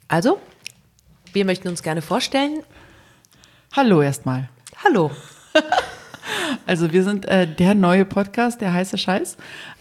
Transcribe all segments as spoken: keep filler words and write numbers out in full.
Also, wir möchten uns gerne vorstellen. Hallo erstmal. Hallo. Also wir sind äh, der neue Podcast, der heiße Scheiß.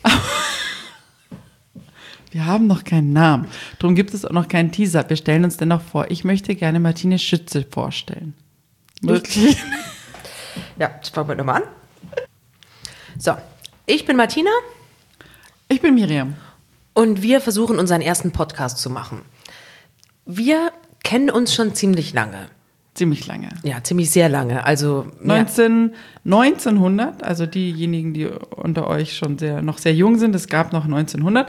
Wir haben noch keinen Namen. Darum gibt es auch noch keinen Teaser. Wir stellen uns dennoch vor. Ich möchte gerne Martine Schütze vorstellen. Wirklich? Ja, jetzt fangen wir nochmal an. So, ich bin Martina. Ich bin Miriam. Und wir versuchen unseren ersten Podcast zu machen. Wir kennen uns schon ziemlich lange. Ziemlich lange. Ja, ziemlich sehr lange. Also neunzehn, neunzehnhundert, also diejenigen, die unter euch schon sehr, noch sehr jung sind, es gab noch neunzehnhundert.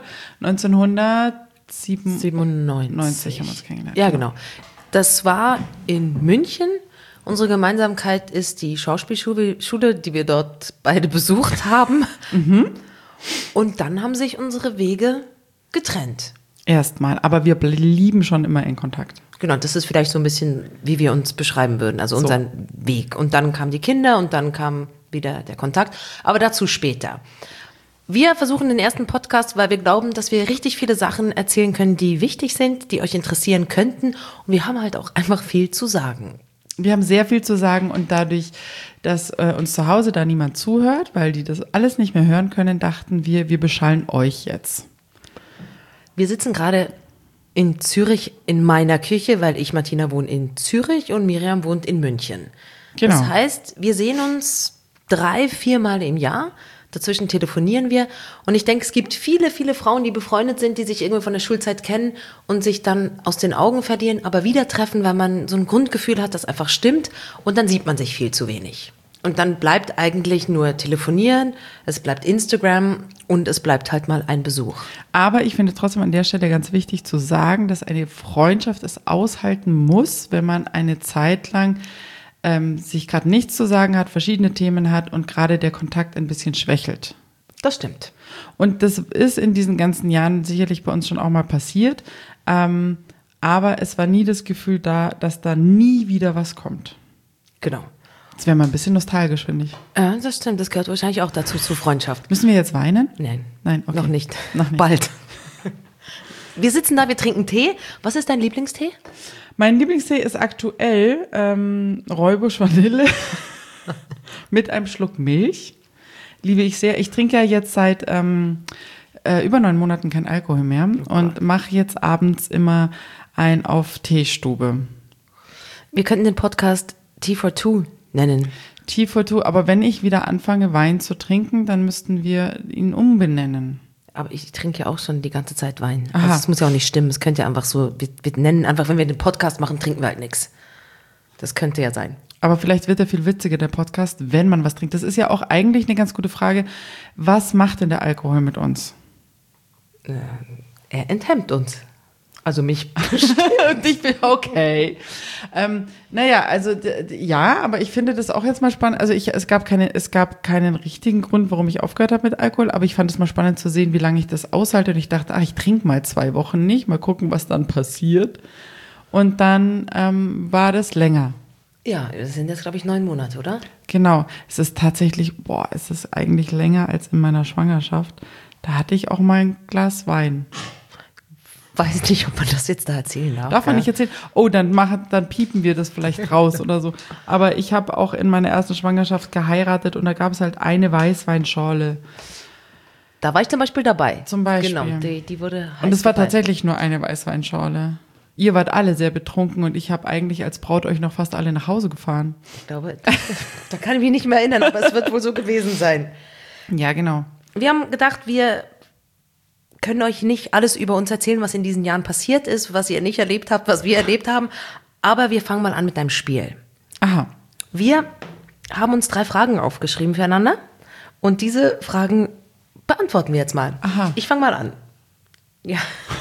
neunzehnhundertsiebenundneunzig haben wir uns kennengelernt. Ja, genau. Das war in München. Unsere Gemeinsamkeit ist die Schauspielschule, Schule, die wir dort beide besucht haben. Mhm. Und dann haben sich unsere Wege getrennt. Erstmal, aber wir blieben schon immer in Kontakt. Genau, das ist vielleicht so ein bisschen, wie wir uns beschreiben würden, also unseren so. Weg. Und dann kamen die Kinder und dann kam wieder der Kontakt, aber dazu später. Wir versuchen den ersten Podcast, weil wir glauben, dass wir richtig viele Sachen erzählen können, die wichtig sind, die euch interessieren könnten. Und wir haben halt auch einfach viel zu sagen. Wir haben sehr viel zu sagen und dadurch, dass äh, uns zu Hause da niemand zuhört, weil die das alles nicht mehr hören können, dachten wir, wir beschallen euch jetzt. Wir sitzen gerade in Zürich in meiner Küche, weil ich, Martina, wohne in Zürich und Miriam wohnt in München. Genau. Das heißt, wir sehen uns drei, viermal im Jahr. Dazwischen telefonieren wir. Und ich denke, es gibt viele, viele Frauen, die befreundet sind, die sich irgendwie von der Schulzeit kennen und sich dann aus den Augen verlieren, aber wieder treffen, weil man so ein Grundgefühl hat, das einfach stimmt. Und dann sieht man sich viel zu wenig. Und dann bleibt eigentlich nur telefonieren, es bleibt Instagram und es bleibt halt mal ein Besuch. Aber ich finde trotzdem an der Stelle ganz wichtig zu sagen, dass eine Freundschaft es aushalten muss, wenn man eine Zeit lang ähm, sich gerade nichts zu sagen hat, verschiedene Themen hat und gerade der Kontakt ein bisschen schwächelt. Das stimmt. Und das ist in diesen ganzen Jahren sicherlich bei uns schon auch mal passiert. Ähm, aber es war nie das Gefühl da, dass da nie wieder was kommt. Genau. Jetzt wäre mal ein bisschen nostalgisch, finde ich. Ja, das stimmt. Das gehört wahrscheinlich auch dazu, zur Freundschaft. Müssen wir jetzt weinen? Nein. Nein, okay. Noch nicht. Noch nicht. Bald. Wir sitzen da, wir trinken Tee. Was ist dein Lieblingstee? Mein Lieblingstee ist aktuell ähm, Räubusch Vanille mit einem Schluck Milch. Liebe ich sehr. Ich trinke ja jetzt seit ähm, äh, über neun Monaten kein Alkohol mehr und mache jetzt abends immer ein auf Teestube. Wir könnten den Podcast Tea for Two nennen. Tea for Two, aber wenn ich wieder anfange, Wein zu trinken, dann müssten wir ihn umbenennen. Aber ich trinke ja auch schon die ganze Zeit Wein. Aha. Also es muss ja auch nicht stimmen. Es könnte ja einfach so, wir, wir nennen einfach, wenn wir den Podcast machen, trinken wir halt nichts. Das könnte ja sein. Aber vielleicht wird er viel witziger, der Podcast, wenn man was trinkt. Das ist ja auch eigentlich eine ganz gute Frage. Was macht denn der Alkohol mit uns? Äh, er enthemmt uns. Also mich. Und ich bin okay. Ähm, naja, also d- d- ja, aber ich finde das auch jetzt mal spannend. Also ich, es gab keine, es gab keinen richtigen Grund, warum ich aufgehört habe mit Alkohol, aber ich fand es mal spannend zu sehen, wie lange ich das aushalte. Und ich dachte, ach, ich trinke mal zwei Wochen nicht, mal gucken, was dann passiert. Und dann ähm, war das länger. Ja, das sind jetzt, glaube ich, neun Monate, oder? Genau. Es ist tatsächlich, boah, es ist eigentlich länger als in meiner Schwangerschaft. Da hatte ich auch mal ein Glas Wein. Weiß nicht, ob man das jetzt da erzählen darf. Darf man nicht erzählen? Oh, dann machen, dann piepen wir das vielleicht raus oder so. Aber ich habe auch in meiner ersten Schwangerschaft geheiratet und da gab es halt eine Weißweinschorle. Da war ich zum Beispiel dabei. Zum Beispiel. Genau, die, die wurde heiß Und es war gefallen. tatsächlich nur eine Weißweinschorle. Ihr wart alle sehr betrunken und ich habe eigentlich als Braut euch noch fast alle nach Hause gefahren. Ich glaube, da kann ich mich nicht mehr erinnern, aber es wird wohl so gewesen sein. Ja, genau. Wir haben gedacht, wir können euch nicht alles über uns erzählen, was in diesen Jahren passiert ist, was ihr nicht erlebt habt, was wir erlebt haben. Aber wir fangen mal an mit einem Spiel. Aha. Wir haben uns drei Fragen aufgeschrieben füreinander und diese Fragen beantworten wir jetzt mal. Aha. Ich fange mal an. Ja.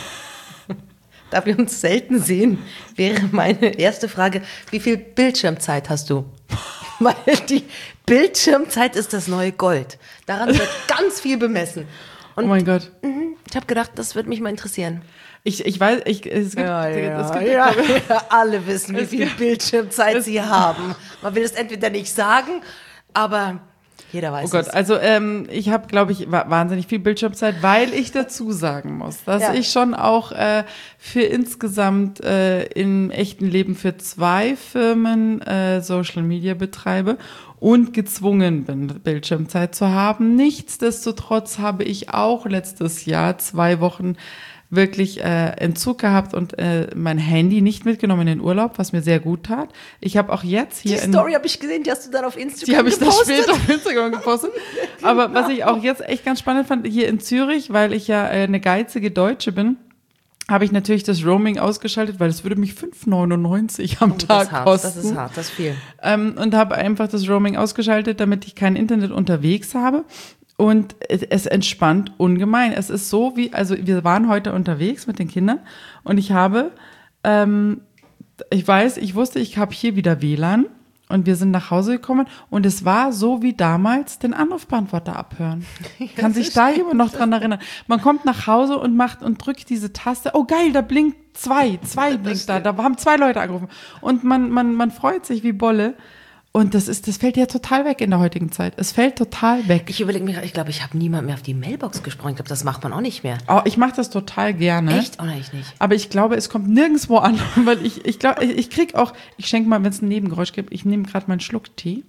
Da wir uns selten sehen, wäre meine erste Frage, wie viel Bildschirmzeit hast du? Weil die Bildschirmzeit ist das neue Gold. Daran wird ganz viel bemessen. Und oh mein Gott. Ich habe gedacht, das würde mich mal interessieren. Ich, ich weiß, ich, es gibt, Ja, ja, es gibt ja, ja, alle wissen, wie Es viel gibt- Bildschirmzeit sie haben. Man will es entweder nicht sagen, aber Jeder weiß es. Oh Gott, es. also ähm, ich habe, glaube ich, wahnsinnig viel Bildschirmzeit, weil ich dazu sagen muss, dass ja. ich schon auch äh, für insgesamt äh, im echten Leben für zwei Firmen äh, Social Media betreibe und gezwungen bin, Bildschirmzeit zu haben. Nichtsdestotrotz habe ich auch letztes Jahr zwei Wochen wirklich äh, Entzug gehabt und äh, mein Handy nicht mitgenommen in den Urlaub, was mir sehr gut tat. Ich habe auch jetzt hier... Die Story habe ich gesehen, die hast du dann auf Instagram Die habe ich dann gepostet. später auf Instagram gepostet. Genau. Aber was ich auch jetzt echt ganz spannend fand, hier in Zürich, weil ich ja äh, eine geizige Deutsche bin, habe ich natürlich das Roaming ausgeschaltet, weil es würde mich fünf neunundneunzig am oh, Tag das kosten. Das ist hart, das ist viel. Ähm, und habe einfach das Roaming ausgeschaltet, damit ich kein Internet unterwegs habe. Und es entspannt ungemein. Es ist so wie, also wir waren heute unterwegs mit den Kindern und ich habe, ähm, ich weiß, ich wusste, ich habe hier wieder W L A N und wir sind nach Hause gekommen und es war so wie damals den Anrufbeantworter abhören. Kann sich da jemand noch dran erinnern? Man kommt nach Hause und macht und drückt diese Taste. Oh geil, da blinkt zwei, zwei blinkt da, da haben zwei Leute angerufen und man, man, man freut sich wie Bolle. Und das ist, das fällt ja total weg in der heutigen Zeit. Es fällt total weg. Ich überlege mir, ich glaube, ich habe niemand mehr auf die Mailbox gesprochen. Ich glaube, das macht man auch nicht mehr. Oh, ich mache das total gerne. Echt? Oder ich nicht? Aber ich glaube, es kommt nirgendwo an, weil ich, ich glaube, ich, ich krieg auch, ich schenke mal, wenn es ein Nebengeräusch gibt, ich nehme gerade meinen Schluck Tee.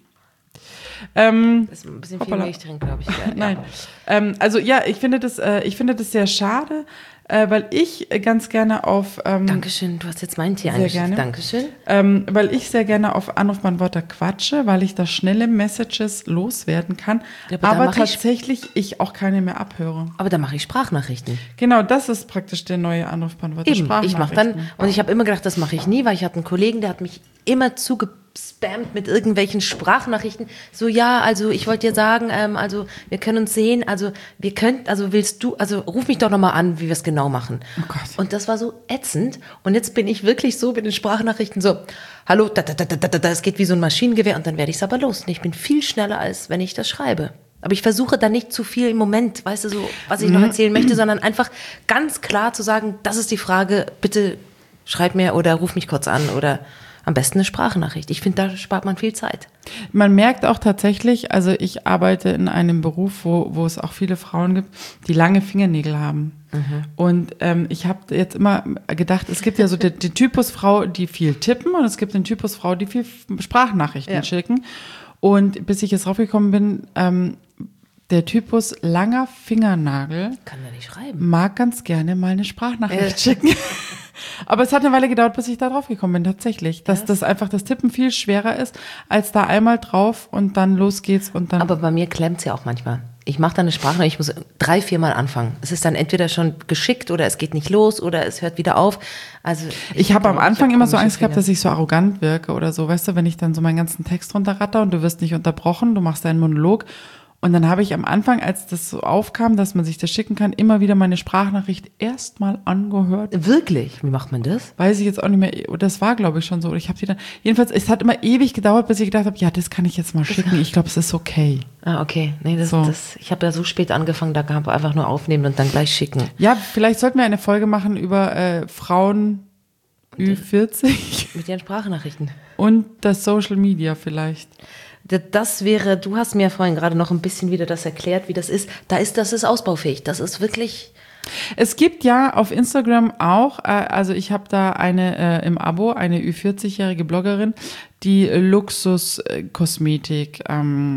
Ähm, das ist ein bisschen viel Milch drin, glaube ich. Ja, Nein. Ja. Ähm, also ja, ich finde das, äh, ich finde das sehr schade, äh, weil ich ganz gerne auf... Ähm, Dankeschön, du hast jetzt meinen Tee eingeschickt. Dankeschön. Ähm, weil ich sehr gerne auf Anrufbeantworter quatsche, weil ich da schnelle Messages loswerden kann, ja, aber, aber tatsächlich ich, ich auch keine mehr abhöre. Aber da mache ich Sprachnachrichten. Genau, das ist praktisch der neue Anrufbeantworter. Eben, ich mache dann, und ich habe immer gedacht, das mache ich nie, weil ich hatte einen Kollegen, der hat mich immer zugespammt mit irgendwelchen Sprachnachrichten. So, ja, also ich wollte dir sagen, ähm, also wir können uns sehen, also wir können, also willst du, also ruf mich doch nochmal an, wie wir es genau machen. Oh Gott. Und das war so ätzend. Und jetzt bin ich wirklich so mit den Sprachnachrichten so, hallo, da, da, da, da, da, da, es geht wie so ein Maschinengewehr und dann werde ich es aber los. Und ich bin viel schneller, als wenn ich das schreibe. Aber ich versuche da nicht zu viel im Moment, weißt du, so, was ich noch erzählen möchte, sondern einfach ganz klar zu sagen, das ist die Frage, bitte schreib mir oder ruf mich kurz an oder am besten eine Sprachnachricht. Ich finde, da spart man viel Zeit. Man merkt auch tatsächlich, also ich arbeite in einem Beruf, wo, wo es auch viele Frauen gibt, die lange Fingernägel haben. Mhm. Und ähm, ich habe jetzt immer gedacht, es gibt ja so den, den Typus Frau, die viel tippen und es gibt den Typus Frau, die viel Sprachnachrichten ja. schicken. Und bis ich jetzt draufgekommen bin, ähm, der Typus langer Fingernagel kann ja nicht schreiben. Mag ganz gerne mal eine Sprachnachricht äh. schicken. Aber es hat eine Weile gedauert, bis ich da drauf gekommen bin, tatsächlich. Dass ja. das einfach das Tippen viel schwerer ist, als da einmal drauf und dann los geht's und dann. Aber bei mir klemmt es ja auch manchmal. Ich mache dann eine Sprachnachricht, ich muss drei, viermal anfangen. Es ist dann entweder schon geschickt oder es geht nicht los oder es hört wieder auf. Also Ich, ich habe am Anfang immer so Angst gehabt, dass ich so arrogant wirke oder so. Weißt du, wenn ich dann so meinen ganzen Text runterratter und du wirst nicht unterbrochen, du machst deinen Monolog. Und dann habe ich am Anfang, als das so aufkam, dass man sich das schicken kann, immer wieder meine Sprachnachricht erstmal angehört. Wirklich? Wie macht man das? Weiß ich jetzt auch nicht mehr. Das war, glaube ich, schon so. Ich habe die dann. Jedenfalls, es hat immer ewig gedauert, bis ich gedacht habe, ja, das kann ich jetzt mal schicken. Ich glaube, es ist okay. Ah, okay. Nee, das, so. das, ich habe ja so spät angefangen, da gab einfach nur aufnehmen und dann gleich schicken. Ja, vielleicht sollten wir eine Folge machen über äh, Frauen Ü vierzig. Mit ihren Sprachnachrichten. Und das Social Media vielleicht. Das wäre, du hast mir vorhin gerade noch ein bisschen wieder das erklärt, wie das ist. Da ist, das ist ausbaufähig. Das ist wirklich. Es gibt ja auf Instagram auch, äh, also ich habe da eine äh, im Abo, eine Ü vierzig-jährige Bloggerin, die Luxuskosmetik ähm,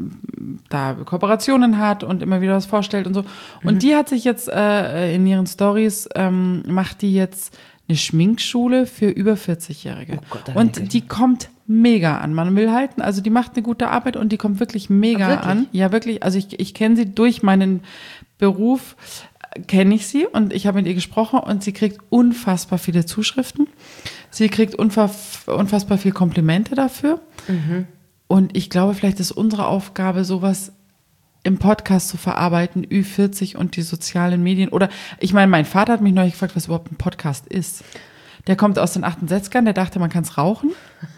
da Kooperationen hat und immer wieder was vorstellt und so. Und mhm. die hat sich jetzt äh, in ihren Stories, ähm, macht die jetzt eine Schminkschule für über vierzig-Jährige. Oh Gott, und die kommt mega an. Man will halten, also die macht eine gute Arbeit und die kommt wirklich mega Ach, wirklich? an. Ja, wirklich. Also ich, ich kenne sie durch meinen Beruf, kenne ich sie und ich habe mit ihr gesprochen und sie kriegt unfassbar viele Zuschriften. Sie kriegt unfass, unfassbar viel Komplimente dafür. Mhm. Und ich glaube, vielleicht ist unsere Aufgabe, sowas im Podcast zu verarbeiten, Ü vierzig und die sozialen Medien. Oder, ich meine, mein Vater hat mich neulich gefragt, was überhaupt ein Podcast ist. Der kommt aus den achtundsechzigern, der dachte, man kann es rauchen.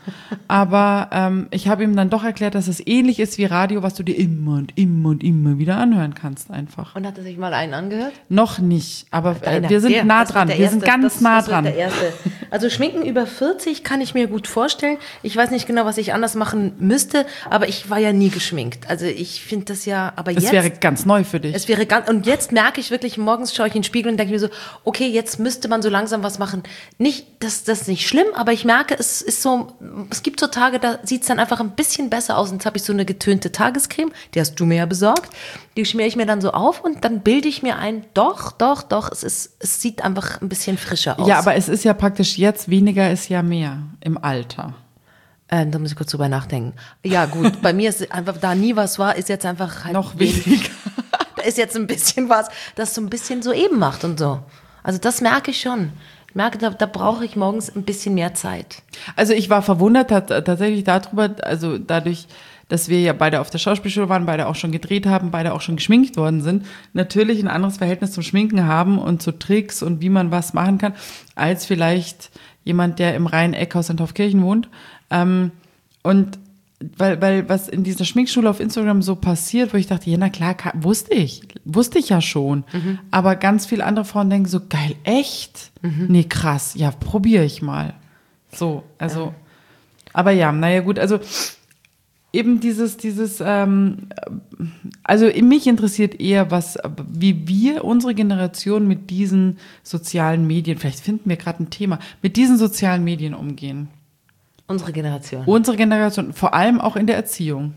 Aber ähm, ich habe ihm dann doch erklärt, dass es ähnlich ist wie Radio, was du dir immer und immer und immer wieder anhören kannst einfach. Und hat er sich mal einen angehört? Noch nicht, aber Deiner, wir sind der, nah dran, wir erste, sind ganz das, nah das dran. Der erste. Also Schminken über vierzig kann ich mir gut vorstellen. Ich weiß nicht genau, was ich anders machen müsste, aber ich war ja nie geschminkt. Also ich finde das ja, aber es jetzt... Es wäre ganz neu für dich. Es wäre ganz, und jetzt merke ich wirklich, morgens schaue ich in den Spiegel und denke mir so, okay, jetzt müsste man so langsam was machen. Nicht, das, das ist nicht schlimm, aber ich merke, es ist so, es gibt so Tage, da sieht es dann einfach ein bisschen besser aus. Und jetzt habe ich so eine getönte Tagescreme, die hast du mir ja besorgt. Die schmiere ich mir dann so auf und dann bilde ich mir ein, doch, doch, doch, es ist, es sieht einfach ein bisschen frischer aus. Ja, aber es ist ja praktisch jetzt, weniger ist ja mehr im Alter. Ähm, da muss ich kurz drüber nachdenken. Ja gut, bei mir ist einfach, da nie was war, ist jetzt einfach halt noch weniger. Da ist jetzt ein bisschen was, das so ein bisschen so eben macht und so. Also das merke ich schon. Ich merke, da, da brauche ich morgens ein bisschen mehr Zeit. Also ich war verwundert hat, tatsächlich darüber, also dadurch, dass wir ja beide auf der Schauspielschule waren, beide auch schon gedreht haben, beide auch schon geschminkt worden sind, natürlich ein anderes Verhältnis zum Schminken haben und zu Tricks und wie man was machen kann, als vielleicht jemand, der im Rhein-Eckhaus in Taufkirchen wohnt. Ähm, und weil, weil was in dieser Schminkschule auf Instagram so passiert, wo ich dachte, ja, na klar, wusste ich, wusste ich ja schon. Mhm. Aber ganz viele andere Frauen denken so, geil, echt? Mhm. Nee, krass, ja, probiere ich mal. So, also, ja. Aber ja, naja, gut, also eben dieses, dieses, ähm, also mich interessiert eher, was, wie wir, unsere Generation mit diesen sozialen Medien, vielleicht finden wir gerade ein Thema, mit diesen sozialen Medien umgehen. Unsere Generation. Unsere Generation, vor allem auch in der Erziehung.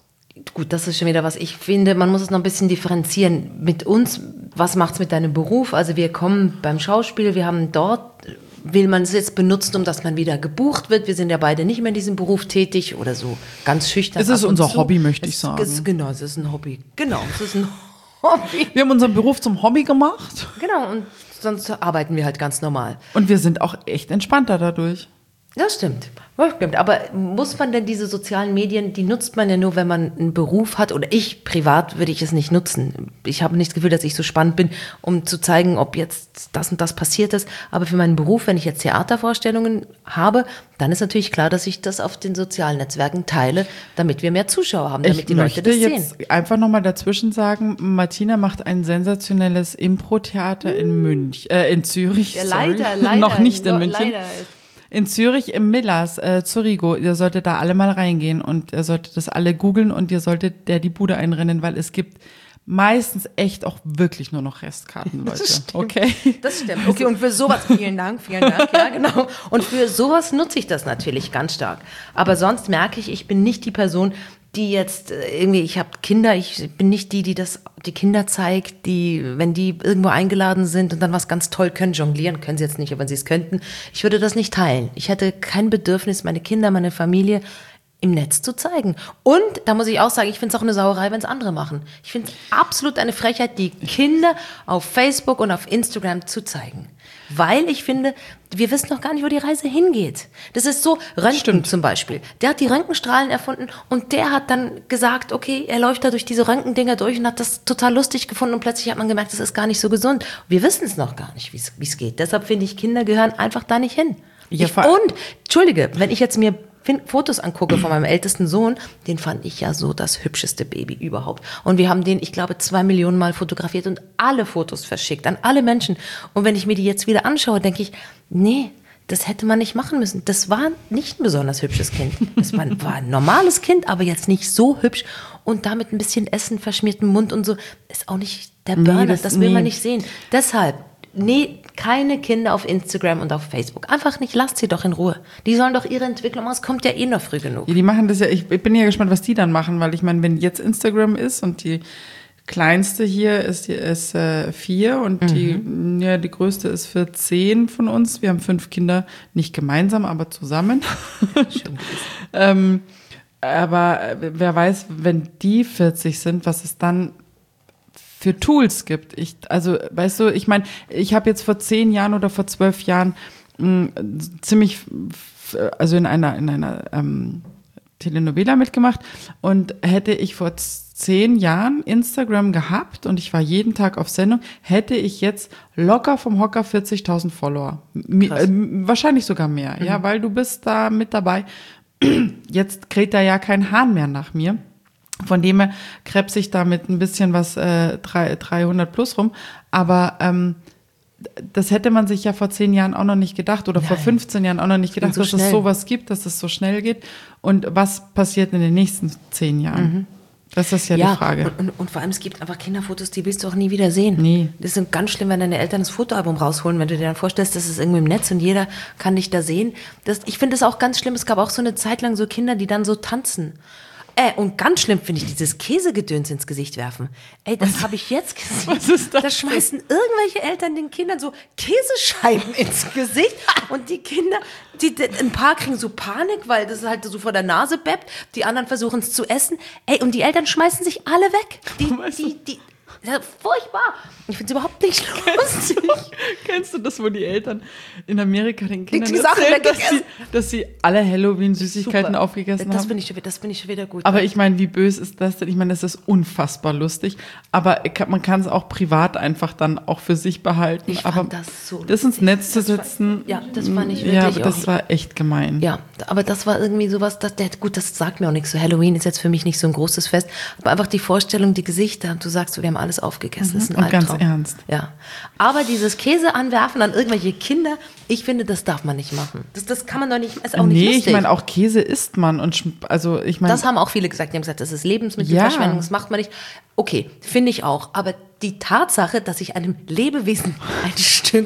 Gut, das ist schon wieder was. Ich finde, man muss es noch ein bisschen differenzieren. Mit uns, was macht's mit deinem Beruf? Also wir kommen beim Schauspiel, wir haben dort, will man es jetzt benutzen, um dass man wieder gebucht wird. Wir sind ja beide nicht mehr in diesem Beruf tätig oder so ganz schüchtern. Es ist unser zu. Hobby, möchte ich es, sagen. Es, genau, es ist ein Hobby. Genau, es ist ein Hobby. Wir haben unseren Beruf zum Hobby gemacht. Genau, und sonst arbeiten wir halt ganz normal. Und wir sind auch echt entspannter dadurch. Das stimmt. Das stimmt. Aber muss man denn diese sozialen Medien, die nutzt man ja nur, wenn man einen Beruf hat, oder ich privat würde ich es nicht nutzen. Ich habe nicht das Gefühl, dass ich so spannend bin, um zu zeigen, ob jetzt das und das passiert ist. Aber für meinen Beruf, wenn ich jetzt Theatervorstellungen habe, dann ist natürlich klar, dass ich das auf den sozialen Netzwerken teile, damit wir mehr Zuschauer haben, damit ich die Leute das sehen. Ich möchte jetzt einfach nochmal dazwischen sagen, Martina macht ein sensationelles Impro-Theater in München, äh, in Zürich. Ja, leider, leider. Noch nicht in München. Leider. In Zürich im Millers, äh, Zurigo, ihr solltet da alle mal reingehen und ihr solltet das alle googeln und ihr solltet der die Bude einrennen, weil es gibt meistens echt auch wirklich nur noch Restkarten, Leute. Das stimmt. Okay? Das stimmt. Okay, und für sowas, vielen Dank, vielen Dank, ja, genau. Und für sowas nutze ich das natürlich ganz stark. Aber sonst merke ich, ich bin nicht die Person, die jetzt irgendwie, ich habe Kinder, ich bin nicht die, die das, die Kinder zeigt, die, wenn die irgendwo eingeladen sind und dann was ganz toll können, jonglieren können sie jetzt nicht, aber wenn sie es könnten, ich würde das nicht teilen. Ich hätte kein Bedürfnis, meine Kinder, meine Familie im Netz zu zeigen. Und da muss ich auch sagen, ich finde es auch eine Sauerei, wenn es andere machen. Ich finde es absolut eine Frechheit, die Kinder auf Facebook und auf Instagram zu zeigen. Weil ich finde, wir wissen noch gar nicht, wo die Reise hingeht. Das ist so, Röntgen Stimmt. zum Beispiel. Der hat die Röntgenstrahlen erfunden und der hat dann gesagt, okay, er läuft da durch diese Röntgendinger durch und hat das total lustig gefunden und plötzlich hat man gemerkt, das ist gar nicht so gesund. Wir wissen es noch gar nicht, wie es geht. Deshalb finde ich, Kinder gehören einfach da nicht hin. Ja, ich, und, Entschuldige, wenn ich jetzt mir Fotos angucke von meinem ältesten Sohn, den fand ich ja so das hübscheste Baby überhaupt. Und wir haben den, ich glaube, zwei Millionen Mal fotografiert und alle Fotos verschickt an alle Menschen. Und wenn ich mir die jetzt wieder anschaue, denke ich, nee, das hätte man nicht machen müssen. Das war nicht ein besonders hübsches Kind. Das war, war ein normales Kind, aber jetzt nicht so hübsch. Und damit ein bisschen Essen, verschmierten Mund und so, ist auch nicht der Burner. Nee, das, das will nee. man nicht sehen. Deshalb, nee, keine Kinder auf Instagram und auf Facebook. Einfach nicht, lasst sie doch in Ruhe. Die sollen doch ihre Entwicklung machen, es kommt ja eh noch früh genug. Ja, die machen das ja, ich bin ja gespannt, was die dann machen, weil ich meine, wenn jetzt Instagram ist und die kleinste hier ist, die ist äh, vier und mhm. die, ja, die größte ist für zehn von uns. Wir haben fünf Kinder, nicht gemeinsam, aber zusammen. ähm, aber wer weiß, wenn die vierzig sind, was es dann für Tools gibt. Ich, also, weißt du, ich meine, ich habe jetzt vor zehn Jahren oder vor zwölf Jahren mh, ziemlich, also in einer, in einer ähm, Telenovela mitgemacht und hätte ich vor zehn Jahren Instagram gehabt und ich war jeden Tag auf Sendung, hätte ich jetzt locker vom Hocker vierzigtausend Follower. Äh, wahrscheinlich sogar mehr, mhm. ja, weil du bist da mit dabei. Jetzt kräht da ja kein Hahn mehr nach mir. Von dem her krebs ich da mit ein bisschen was äh, dreihundert plus rum. Aber ähm, das hätte man sich ja vor zehn Jahren auch noch nicht gedacht oder Nein. vor fünfzehn Jahren auch noch nicht gedacht, so dass schnell. es sowas gibt, dass es so schnell geht. Und was passiert in den nächsten zehn Jahren? Mhm. Das ist ja, ja die Frage. Und, und, und vor allem, es gibt einfach Kinderfotos, die willst du auch nie wieder sehen. Nee. Das ist ganz schlimm, wenn deine Eltern das Fotoalbum rausholen, wenn du dir dann vorstellst, das ist irgendwie im Netz und jeder kann dich da sehen. Das, ich finde das auch ganz schlimm. Es gab auch so eine Zeit lang so Kinder, die dann so tanzen. Äh, und ganz schlimm finde ich dieses Käsegedöns ins Gesicht werfen. Ey, das habe ich jetzt gesehen. Was ist das? Da schmeißen irgendwelche Eltern den Kindern so Käsescheiben ins Gesicht und die Kinder, die, die, ein paar kriegen so Panik, weil das halt so vor der Nase beppt, die anderen versuchen es zu essen. Ey, und die Eltern schmeißen sich alle weg. Die, die, die, ja, furchtbar. Ich finde es überhaupt nicht lustig. Kennst du das, wo die Eltern in Amerika den Kindern die Sachen erzählen, dass sie, dass sie alle Halloween-Süßigkeiten Super. aufgegessen das haben? Bin ich, das finde ich schon wieder gut. Aber ich meine, wie böse ist das denn? Ich meine, das ist unfassbar lustig. Aber man kann es auch privat einfach dann auch für sich behalten. Ich aber fand das so das ins Netz zu setzen. War, ja, das fand ich wirklich Ja, aber das auch, war echt gemein. Ja, aber das war irgendwie sowas, das, der, gut, das sagt mir auch nichts. So Halloween ist jetzt für mich nicht so ein großes Fest. Aber einfach die Vorstellung, die Gesichter, du sagst, wir haben alles aufgegessen. Das ist ein Und Albtraum. ganz ernst. Ja. Aber dieses Käse anwerfen an irgendwelche Kinder, ich finde, das darf man nicht machen. Das, das kann man doch nicht, ist auch nicht nee, lustig. ich meine, auch Käse isst man. Und also ich meine, das haben auch viele gesagt. Die haben gesagt, das ist Lebensmittelverschwendung, ja. das macht man nicht. Okay, finde ich auch. Aber die Tatsache, dass ich einem Lebewesen ein Stück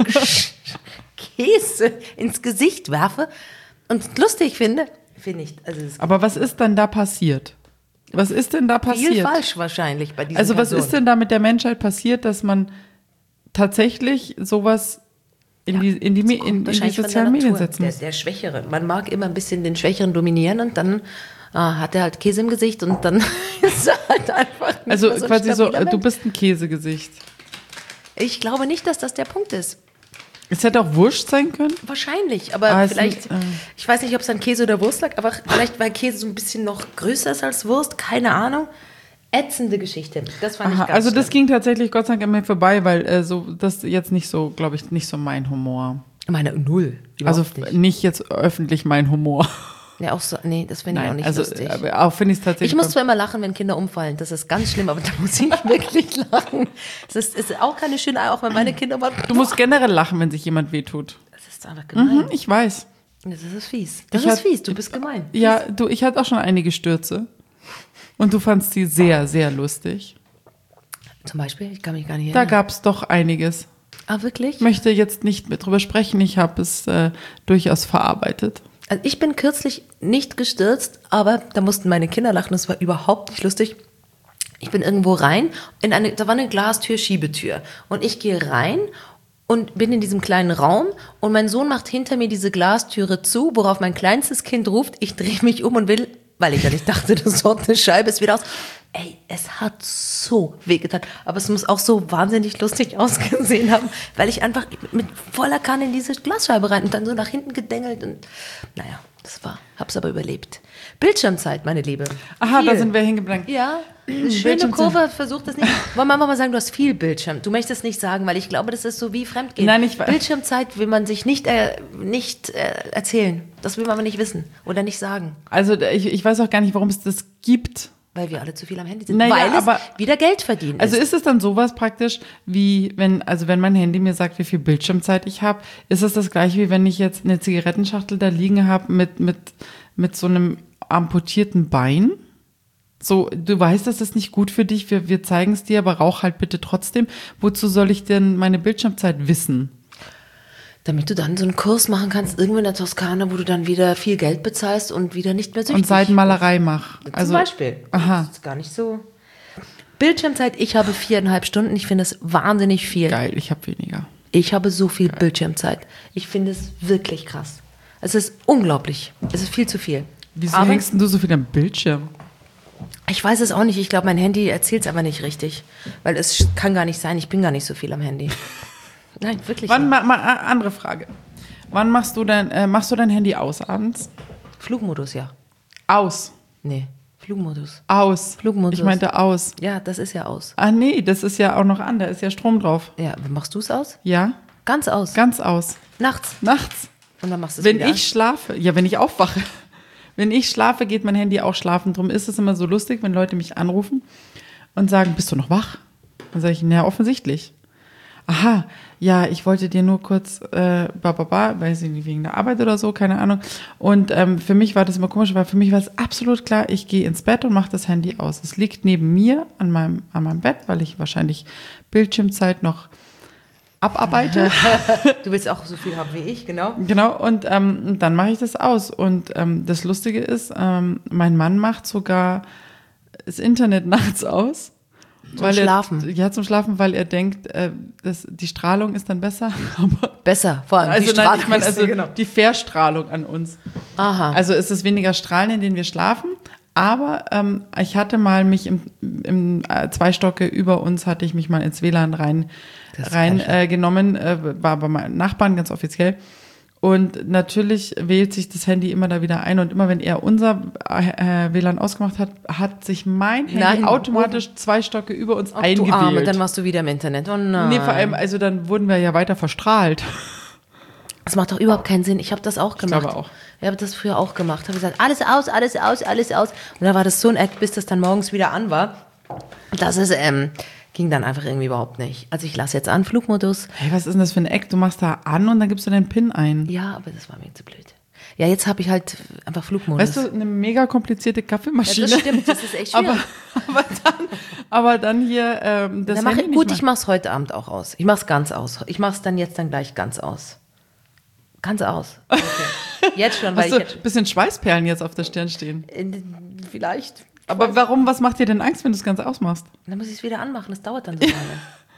Käse ins Gesicht werfe und lustig finde, finde ich. Also aber was ist dann da passiert? Was ist denn da passiert? Viel falsch wahrscheinlich bei diesen Also was Personen. ist denn da mit der Menschheit passiert, dass man tatsächlich sowas in, ja, die, in, die, in, in die sozialen Medien setzen muss? Der, der Schwächere. Man mag immer ein bisschen den Schwächeren dominieren und dann ah, hat er halt Käse im Gesicht und dann ist er halt einfach nicht Also mehr so quasi so, Mensch. du bist ein Käsegesicht. Ich glaube nicht, dass das der Punkt ist. Es hätte auch Wurst sein können? Wahrscheinlich, aber ah, vielleicht, sind, äh ich weiß nicht, ob es an Käse oder Wurst lag, aber vielleicht, weil Käse so ein bisschen noch größer ist als Wurst, keine Ahnung. Ätzende Geschichte. Das fand Aha, ich ganz Also das schlimm. ging tatsächlich Gott sei Dank an mir vorbei, weil äh, so das jetzt nicht so, glaube ich, nicht so mein Humor. Meine Null. Also nicht. nicht jetzt öffentlich mein Humor. Ja, auch so, nee, das finde ich Nein, auch nicht also, lustig. Aber auch finde ich es tatsächlich. Ich muss zwar immer lachen, wenn Kinder umfallen. Das ist ganz schlimm, aber da muss ich wirklich lachen. Das ist, ist auch keine schöne, auch wenn meine Kinder mal. Du musst generell lachen, wenn sich jemand wehtut. Das ist einfach gemein. Mhm, ich weiß. Das ist fies. Das ich ist hat, fies, du bist gemein. Ja, du, ich hatte auch schon einige Stürze. Und du fandst sie sehr, sehr lustig. Zum Beispiel? Ich kann mich gar nicht Da erinnern. gab es doch einiges. Ah, wirklich? Ich möchte jetzt nicht mehr drüber sprechen. Ich habe es äh, durchaus verarbeitet. Also ich bin kürzlich nicht gestürzt, aber da mussten meine Kinder lachen. Das war überhaupt nicht lustig. Ich bin irgendwo rein, in eine, da war eine Glastür, Schiebetür. Und ich gehe rein und bin in diesem kleinen Raum und mein Sohn macht hinter mir diese Glastüre zu, worauf mein kleinstes Kind ruft, ich drehe mich um und will, weil ich ja nicht dachte, das dort eine Scheibe ist, wieder aus. Ey, es hat so wehgetan, aber es muss auch so wahnsinnig lustig ausgesehen haben, weil ich einfach mit voller Kanne in diese Glasscheibe rein und dann so nach hinten gedengelt und naja, das war, hab's aber überlebt. Bildschirmzeit, meine Liebe. Aha, viel. Da sind wir hingeblieben. Ja, eine schöne Kurve, versuch das nicht. Wollen wir mal sagen, du hast viel Bildschirm. Du möchtest nicht sagen, weil ich glaube, das ist so wie Fremdgehen. Nein, ich weiß. Bildschirmzeit will man sich nicht, äh, nicht äh, erzählen. Das will man aber nicht wissen oder nicht sagen. Also ich, ich weiß auch gar nicht, warum es das gibt. Weil wir alle zu viel am Handy sind. Naja, weil es aber, wieder Geld verdienen Also ist. ist es dann sowas praktisch, wie wenn, also wenn mein Handy mir sagt, wie viel Bildschirmzeit ich habe, ist es das gleiche, wie wenn ich jetzt eine Zigarettenschachtel da liegen habe mit, mit, mit so einem amputierten Bein? So, du weißt, das ist nicht gut für dich, wir, wir zeigen es dir, aber rauch halt bitte trotzdem. Wozu soll ich denn meine Bildschirmzeit wissen? Damit du dann so einen Kurs machen kannst, irgendwo in der Toskana, wo du dann wieder viel Geld bezahlst und wieder nicht mehr süchtig Und Seitenmalerei mach. Also, zum Beispiel. Aha. Das ist gar nicht so. Bildschirmzeit, ich habe viereinhalb Stunden. Ich finde es wahnsinnig viel. Geil, ich habe weniger. Ich habe so viel Geil. Bildschirmzeit. Ich finde es wirklich krass. Es ist unglaublich. Es ist viel zu viel. Wieso aber hängst denn du so viel am Bildschirm? Ich weiß es auch nicht. Ich glaube, mein Handy erzählt es aber nicht richtig. Weil es kann gar nicht sein. Ich bin gar nicht so viel am Handy. Nein, wirklich Wann, nicht. ma, ma, andere Frage. Wann machst du dein, äh, machst du dein Handy aus abends? Flugmodus, ja. Aus? Nee, Flugmodus. Aus. Flugmodus. Ich meinte aus. Ja, das ist ja aus. Ah nee, das ist ja auch noch an, da ist ja Strom drauf. Ja, machst du es aus? Ja. Ganz aus? Ganz aus. Nachts? Nachts. Und dann machst du es Wenn wieder ich an? schlafe, ja, wenn ich aufwache. Wenn ich schlafe, geht mein Handy auch schlafen. Drum ist es immer so lustig, wenn Leute mich anrufen und sagen, bist du noch wach? Dann sage ich, naja, offensichtlich. Aha, ja, ich wollte dir nur kurz, äh, bababa, weiß ich nicht, wegen der Arbeit oder so, keine Ahnung. Und ähm, für mich war das immer komisch, weil für mich war es absolut klar, ich gehe ins Bett und mache das Handy aus. Es liegt neben mir an meinem, an meinem Bett, weil ich wahrscheinlich Bildschirmzeit noch abarbeite. Du willst auch so viel haben wie ich, genau. Genau, und ähm, dann mache ich das aus. Und ähm, das Lustige ist, ähm, mein Mann macht sogar das Internet nachts aus. Zum weil Schlafen. Er, ja, zum Schlafen, weil er denkt, äh, das, die Strahlung ist dann besser. Aber Besser, vor allem also die nein, Strahlung. ich meine, also genau. die Verstrahlung an uns. Aha. Also ist es weniger Strahlen, in denen wir schlafen. Aber ähm, ich hatte mal mich im, im äh, zwei Stocke über uns, hatte ich mich mal ins W L A N rein, rein äh, genommen, äh, war bei meinen Nachbarn ganz offiziell. Und natürlich wählt sich das Handy immer da wieder ein. Und immer wenn er unser äh, W L A N ausgemacht hat, hat sich mein Handy Nein, automatisch oh. zwei Stocke über uns Ach, eingewählt. Du Arme, dann warst du wieder im Internet. Oh nein. Nee, vor allem, also dann wurden wir ja weiter verstrahlt. Das macht doch überhaupt keinen Sinn. Ich habe das auch gemacht. Ich glaube auch. Ich habe das früher auch gemacht. Ich habe gesagt, alles aus, alles aus, alles aus. Und da war das so ein Act, bis das dann morgens wieder an war. Das ist, ähm, ging dann einfach irgendwie überhaupt nicht. Also ich lasse jetzt an, Flugmodus. Hey, was ist denn das für ein Act? Du machst da an und dann gibst du deinen PIN ein. Ja, aber das war mir zu blöd. Ja, jetzt habe ich halt einfach Flugmodus. Weißt du, eine mega komplizierte Kaffeemaschine. Ja, das stimmt, das ist echt schwierig. aber, aber, dann, aber dann hier ähm, das dann mach Handy ich, nicht gut, mehr. ich mache es heute Abend auch aus. Ich mache es ganz aus. Ich mache es dann jetzt dann gleich ganz aus. Ganz aus. Okay. Jetzt schon, weil Hast du ich jetzt, ein bisschen Schweißperlen jetzt auf der Stirn stehen? äh, vielleicht. Aber warum, was macht dir denn Angst, wenn du es ganz ausmachst? Dann muss ich es wieder anmachen. Das dauert dann so lange.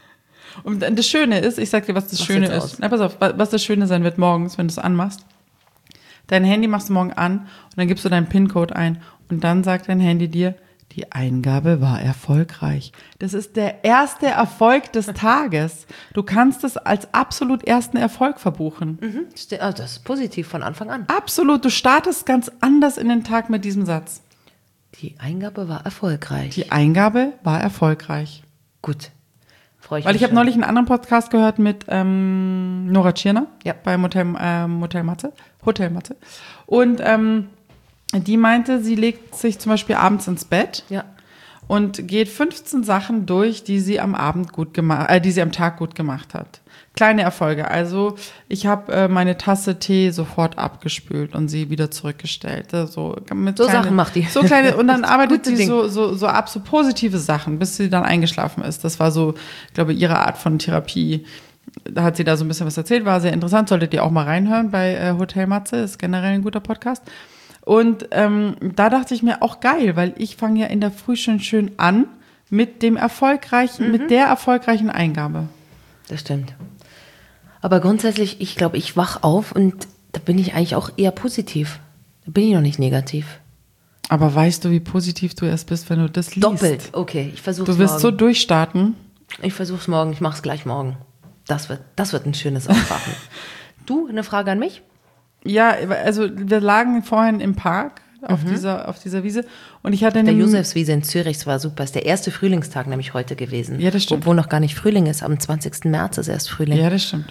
Und das Schöne ist, ich sag dir, was das Mach's Schöne jetzt ist. aus. Na, pass auf, was das Schöne sein wird morgens, wenn du es anmachst. Dein Handy machst du morgen an und dann gibst du deinen PIN-Code ein und dann sagt dein Handy dir, die Eingabe war erfolgreich. Das ist der erste Erfolg des Tages. Du kannst es als absolut ersten Erfolg verbuchen. Mhm. Ste- ah, das ist positiv von Anfang an. Absolut, du startest ganz anders in den Tag mit diesem Satz. Die Eingabe war erfolgreich. Die Eingabe war erfolgreich. Gut. Freue ich Weil mich ich habe schon. neulich einen anderen Podcast gehört mit ähm, Nora Tschirner Ja. beim Hotel, ähm, Hotel Matze. Hotel Matze. Und ähm, die meinte, sie legt sich zum Beispiel abends ins Bett Ja. und geht fünfzehn Sachen durch, die sie am Abend gut gemacht, äh, die sie am Tag gut gemacht hat. Kleine Erfolge. Also ich habe äh, meine Tasse Tee sofort abgespült und sie wieder zurückgestellt. So, mit So kleine, Sachen macht die. So kleine, und dann arbeitet Gute sie Ding. so, so, so ab, so positive Sachen, bis sie dann eingeschlafen ist. Das war so, ich glaube, ihre Art von Therapie. Da hat sie da so ein bisschen was erzählt, war sehr interessant. Solltet ihr auch mal reinhören bei äh, Hotel Matze, ist generell ein guter Podcast. Und ähm, da dachte ich mir auch geil, weil ich fange ja in der Früh schon schön an mit dem erfolgreichen, Mhm. mit der erfolgreichen Eingabe. Das stimmt. Aber grundsätzlich, ich glaube, ich wach auf und da bin ich eigentlich auch eher positiv. Da bin ich noch nicht negativ. Aber weißt du, wie positiv du erst bist, wenn du das liest? Doppelt. Okay, ich versuche es Du wirst morgen. so durchstarten. Ich versuche es morgen, ich mache es gleich morgen. Das wird, das wird ein schönes Aufwachen. Du, eine Frage an mich? Ja, also wir lagen vorhin im Park auf, dieser, auf dieser Wiese und ich hatte Der eine Josefswiese in Zürich, das war super. Das ist der erste Frühlingstag nämlich heute gewesen. Ja, das stimmt. Obwohl noch gar nicht Frühling ist. Am zwanzigsten März ist erst Frühling. Ja, das stimmt.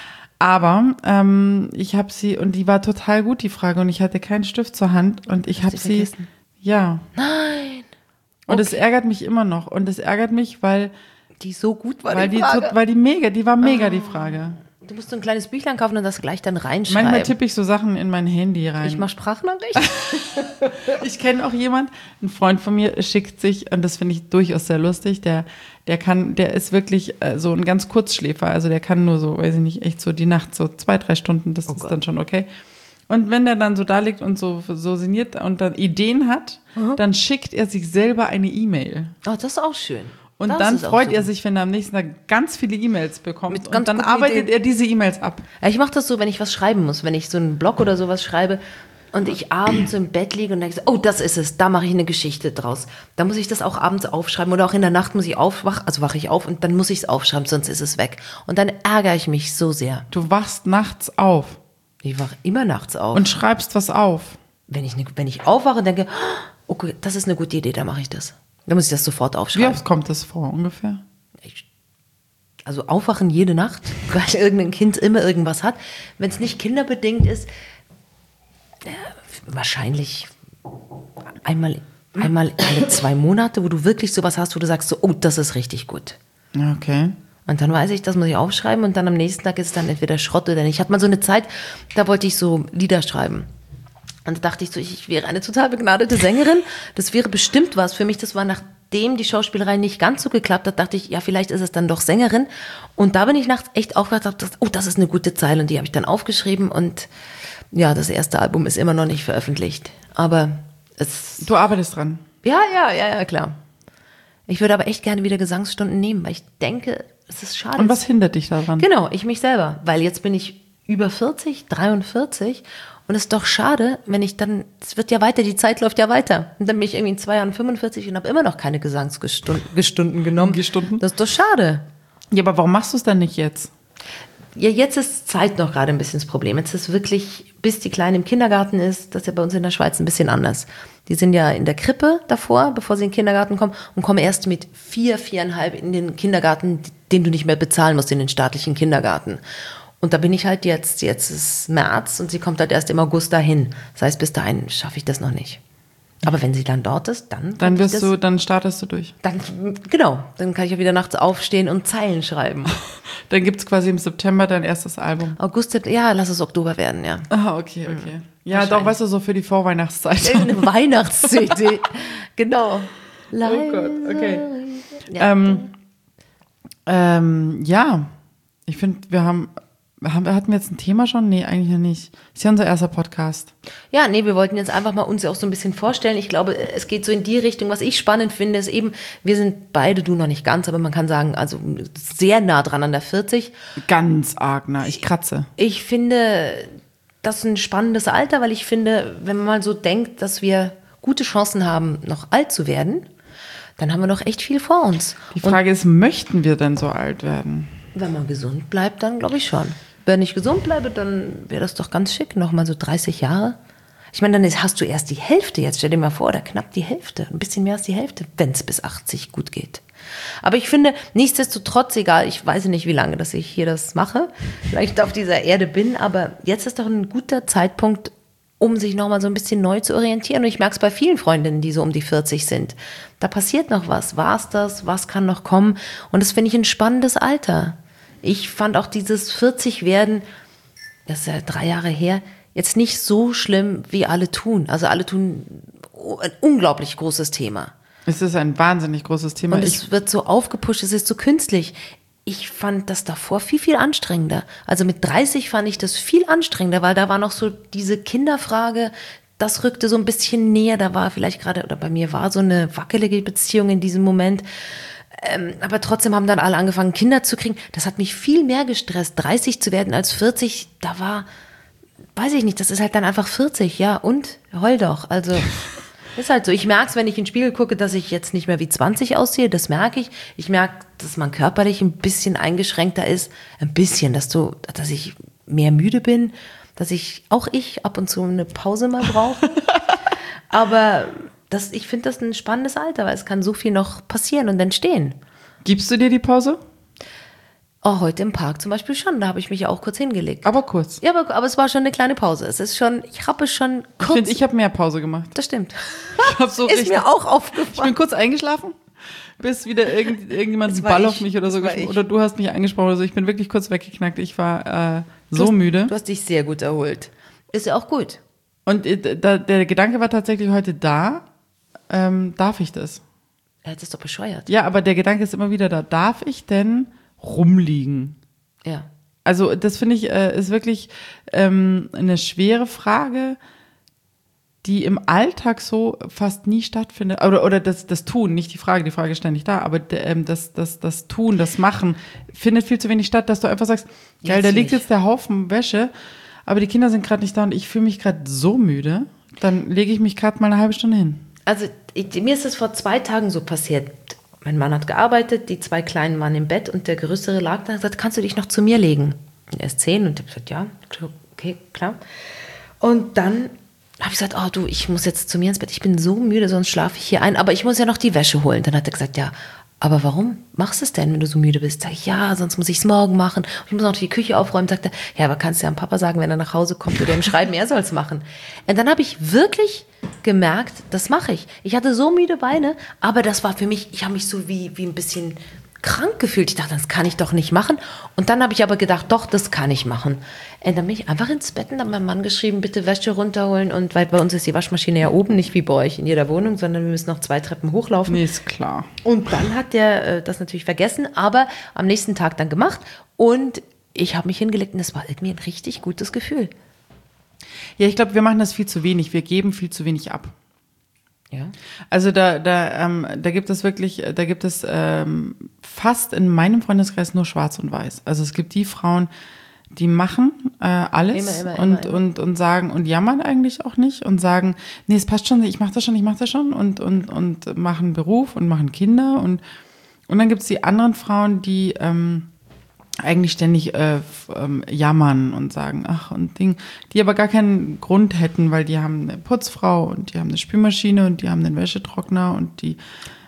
Aber ähm, ich habe sie, und die war total gut, die Frage, und ich hatte keinen Stift zur Hand und ich habe sie sie, vergessen? ja. Nein. Und es ärgert mich immer noch. Und es ärgert mich, weil, Die so gut war, weil die die, Frage. weil die mega, die war mega, die Frage. Du musst so ein kleines Büchlein kaufen und das gleich dann reinschreiben. Manchmal tippe ich so Sachen in mein Handy rein. Ich mache Sprachnachrichten. Ich kenne auch jemand, ein Freund von mir schickt sich, und das finde ich durchaus sehr lustig, der, der kann, der ist wirklich äh, so ein ganz Kurzschläfer, also der kann nur so, weiß ich nicht, echt so die Nacht, so zwei, drei Stunden, das Oh ist Gott. dann schon okay. Und wenn der dann so da liegt und so, so sinniert und dann Ideen hat, dann schickt er sich selber eine E-Mail. Oh, das ist auch schön. Und Das dann ist auch freut super. er sich, wenn er am nächsten Tag ganz viele E-Mails bekommt. Mit Und ganz dann guten arbeitet Ideen. er diese E-Mails ab. Ja, ich mache das so, wenn ich was schreiben muss, wenn ich so einen Blog oder sowas schreibe und ich abends im Bett liege und denke, so, oh, das ist es, da mache ich eine Geschichte draus. Da muss ich das auch abends aufschreiben oder auch in der Nacht muss ich aufwach, also wache ich auf und dann muss ich es aufschreiben, sonst ist es weg. Und dann ärgere ich mich so sehr. Du wachst nachts auf Ich wache immer nachts auf. und schreibst was auf. wenn ich, ne- wenn ich aufwache und denke, oh, okay, das ist eine gute Idee, da mache ich das. Da muss ich das sofort aufschreiben. Wie oft kommt das vor ungefähr? Ich, also aufwachen jede Nacht, weil irgendein Kind immer irgendwas hat. Wenn es nicht kinderbedingt ist, äh, wahrscheinlich einmal, einmal alle zwei Monate, wo du wirklich sowas hast, wo du sagst so, oh, das ist richtig gut. Okay. Und dann weiß ich, das muss ich aufschreiben und dann am nächsten Tag ist es dann entweder Schrott oder nicht. Ich hatte mal so eine Zeit, da wollte ich so Lieder schreiben. Und da dachte ich so, ich wäre eine total begnadete Sängerin. Das wäre bestimmt was für mich. Das war, nachdem die Schauspielerei nicht ganz so geklappt hat, dachte ich, ja, vielleicht ist es dann doch Sängerin. Und da bin ich nachts echt aufgewacht und dachte, oh, das ist eine gute Zeile. Und die habe ich dann aufgeschrieben. Und ja, das erste Album ist immer noch nicht veröffentlicht. Aber es... Du arbeitest dran? Ja, ja, ja, ja, klar. Ich würde aber echt gerne wieder Gesangsstunden nehmen, weil ich denke, es ist schade. Und was hindert dich daran? Genau, ich mich selber. Weil jetzt bin ich über vierzig, dreiundvierzig und es ist doch schade, wenn ich dann, es wird ja weiter, die Zeit läuft ja weiter. Und dann bin ich irgendwie in zwei Jahren fünfundvierzig und habe immer noch keine Gesangsstunden genommen. Gestunden? Das ist doch schade. Ja, aber warum machst du es dann nicht jetzt? Ja, jetzt ist Zeit noch gerade ein bisschen das Problem. Jetzt ist wirklich, bis die Kleine im Kindergarten ist, das ist ja bei uns in der Schweiz ein bisschen anders. Die sind ja in der Krippe davor, bevor sie in den Kindergarten kommen und kommen erst mit vier, viereinhalb in den Kindergarten, den du nicht mehr bezahlen musst, in den staatlichen Kindergarten. Und da bin ich halt jetzt, jetzt ist März und sie kommt halt erst im August dahin. Das heißt, bis dahin schaffe ich das noch nicht. Aber wenn sie dann dort ist, dann... Dann wirst du, dann startest du durch. Dann, genau, dann kann ich ja wieder nachts aufstehen und Zeilen schreiben. Dann gibt es quasi im September dein erstes Album. August, ja, lass es Oktober werden, ja. Ah, okay, okay. Ja, doch, weißt du, so für die Vorweihnachtszeit. Eine Weihnachts-C D, genau. Leise. Oh Gott, okay. Ja, ähm, ähm, ja. ich finde, wir haben... Haben, hatten wir jetzt ein Thema schon? Nee, eigentlich ja nicht. Ist ja unser erster Podcast. Ja, nee, wir wollten jetzt einfach mal uns auch so ein bisschen vorstellen. Ich glaube, es geht so in die Richtung, was ich spannend finde, ist eben, wir sind beide, du noch nicht ganz, aber man kann sagen, also sehr nah dran an der vierzig. Ganz arg nah, ich kratze. Ich finde, das ist ein spannendes Alter, weil ich finde, wenn man mal so denkt, dass wir gute Chancen haben, noch alt zu werden, dann haben wir noch echt viel vor uns. Die Frage Und, ist, möchten wir denn so alt werden? Wenn man gesund bleibt, dann glaube ich schon. Wenn ich gesund bleibe, dann wäre das doch ganz schick, nochmal so dreißig Jahre. Ich meine, dann hast du erst die Hälfte jetzt, stell dir mal vor, oder knapp die Hälfte, ein bisschen mehr als die Hälfte, wenn es bis achtzig gut geht. Aber ich finde, nichtsdestotrotz, egal, ich weiß nicht, wie lange, dass ich hier das mache, vielleicht auf dieser Erde bin, aber jetzt ist doch ein guter Zeitpunkt, um sich nochmal so ein bisschen neu zu orientieren. Und ich merke es bei vielen Freundinnen, die so um die vierzig sind. Da passiert noch was. War es das? Was kann noch kommen? Und das finde ich ein spannendes Alter. Ich fand auch dieses vierzig werden, das ist ja drei Jahre her, jetzt nicht so schlimm, wie alle tun. Also alle tun ein unglaublich großes Thema. Es ist ein wahnsinnig großes Thema. Und es wird so aufgepusht, es ist so künstlich. Ich fand das davor viel, viel anstrengender. Also mit dreißig fand ich das viel anstrengender, weil da war noch so diese Kinderfrage, das rückte so ein bisschen näher. Da war vielleicht gerade, oder bei mir war so eine wackelige Beziehung in diesem Moment. Ähm, aber trotzdem haben dann alle angefangen, Kinder zu kriegen. Das hat mich viel mehr gestresst, dreißig zu werden als vierzig. Da war, weiß ich nicht, das ist halt dann einfach vierzig, ja, und heul doch. Also ist halt so. Ich merke es, wenn ich in den Spiegel gucke, dass ich jetzt nicht mehr wie zwanzig aussehe. Das merke ich. Ich merke, dass man körperlich ein bisschen eingeschränkter ist. Ein bisschen, dass du, dass ich mehr müde bin, dass ich, auch ich, ab und zu eine Pause mal brauche. Aber das, ich finde das ein spannendes Alter, weil es kann so viel noch passieren und entstehen. Gibst du dir die Pause? Oh, heute im Park zum Beispiel schon, da habe ich mich ja auch kurz hingelegt. Aber kurz? Ja, aber, aber es war schon eine kleine Pause. Es ist schon, ich habe es schon kurz... Ich finde, ich habe mehr Pause gemacht. Das stimmt. Ich hab so ist richtig, mir auch aufgefallen. Ich bin kurz eingeschlafen, bis wieder irgend, irgendjemand einen Ball ich. auf mich oder so gesprochen oder du hast mich angesprochen oder so. Ich bin wirklich kurz weggeknackt. Ich war äh, so du hast, müde. Du hast dich sehr gut erholt. Ist ja auch gut. Und äh, da, der Gedanke war tatsächlich heute da, ähm, darf ich das? Er hat es doch bescheuert. Ja, aber der Gedanke ist immer wieder da. Darf ich denn rumliegen? Ja. Also das finde ich, äh, ist wirklich ähm, eine schwere Frage, die im Alltag so fast nie stattfindet. Oder, oder das, das Tun, nicht die Frage, die Frage ist ständig da, aber ähm, das, das, das Tun, das Machen findet viel zu wenig statt, dass du einfach sagst, geil, da liegt jetzt der Haufen Wäsche, aber die Kinder sind gerade nicht da und ich fühle mich gerade so müde, dann lege ich mich gerade mal eine halbe Stunde hin. Also ich, mir ist es vor zwei Tagen so passiert. Mein Mann hat gearbeitet, die zwei Kleinen waren im Bett und der Größere lag da und sagt, kannst du dich noch zu mir legen? Und er ist zehn und ich habe gesagt, ja, okay, klar. Und dann habe ich gesagt, oh du, ich muss jetzt zu mir ins Bett, ich bin so müde, sonst schlafe ich hier ein, aber ich muss ja noch die Wäsche holen. Dann hat er gesagt, ja, aber warum machst du es denn, wenn du so müde bist? Sag ich, ja, sonst muss ich es morgen machen. Ich muss noch die Küche aufräumen. Sagt er, ja, aber kannst du ja am Papa sagen, wenn er nach Hause kommt oder ihm schreiben, er soll es machen. Und dann habe ich wirklich gemerkt, das mache ich. Ich hatte so müde Beine, aber das war für mich, ich habe mich so wie, wie ein bisschen krank gefühlt. Ich dachte, das kann ich doch nicht machen. Und dann habe ich aber gedacht, doch, das kann ich machen. Und dann bin ich einfach ins Bett und habe meinem Mann geschrieben, bitte Wäsche runterholen. Und weil bei uns ist die Waschmaschine ja oben, nicht wie bei euch in jeder Wohnung, sondern wir müssen noch zwei Treppen hochlaufen. Nee, ist klar. Und dann hat der äh, das natürlich vergessen, aber am nächsten Tag dann gemacht. Und ich habe mich hingelegt und es war irgendwie ein richtig gutes Gefühl. Ja, ich glaube, wir machen das viel zu wenig. Wir geben viel zu wenig ab. Ja. Also da, da, ähm, da gibt es wirklich, da gibt es ähm, fast in meinem Freundeskreis nur Schwarz und Weiß. Also es gibt die Frauen, die machen äh, alles immer, immer, und, immer, immer. und und sagen und jammern eigentlich auch nicht und sagen, nee, es passt schon, ich mache das schon, ich mache das schon und und und machen Beruf und machen Kinder und und dann gibt es die anderen Frauen, die ähm, eigentlich ständig äh, f- ähm, jammern und sagen, ach und Ding, die aber gar keinen Grund hätten, weil die haben eine Putzfrau und die haben eine Spülmaschine und die haben einen Wäschetrockner und die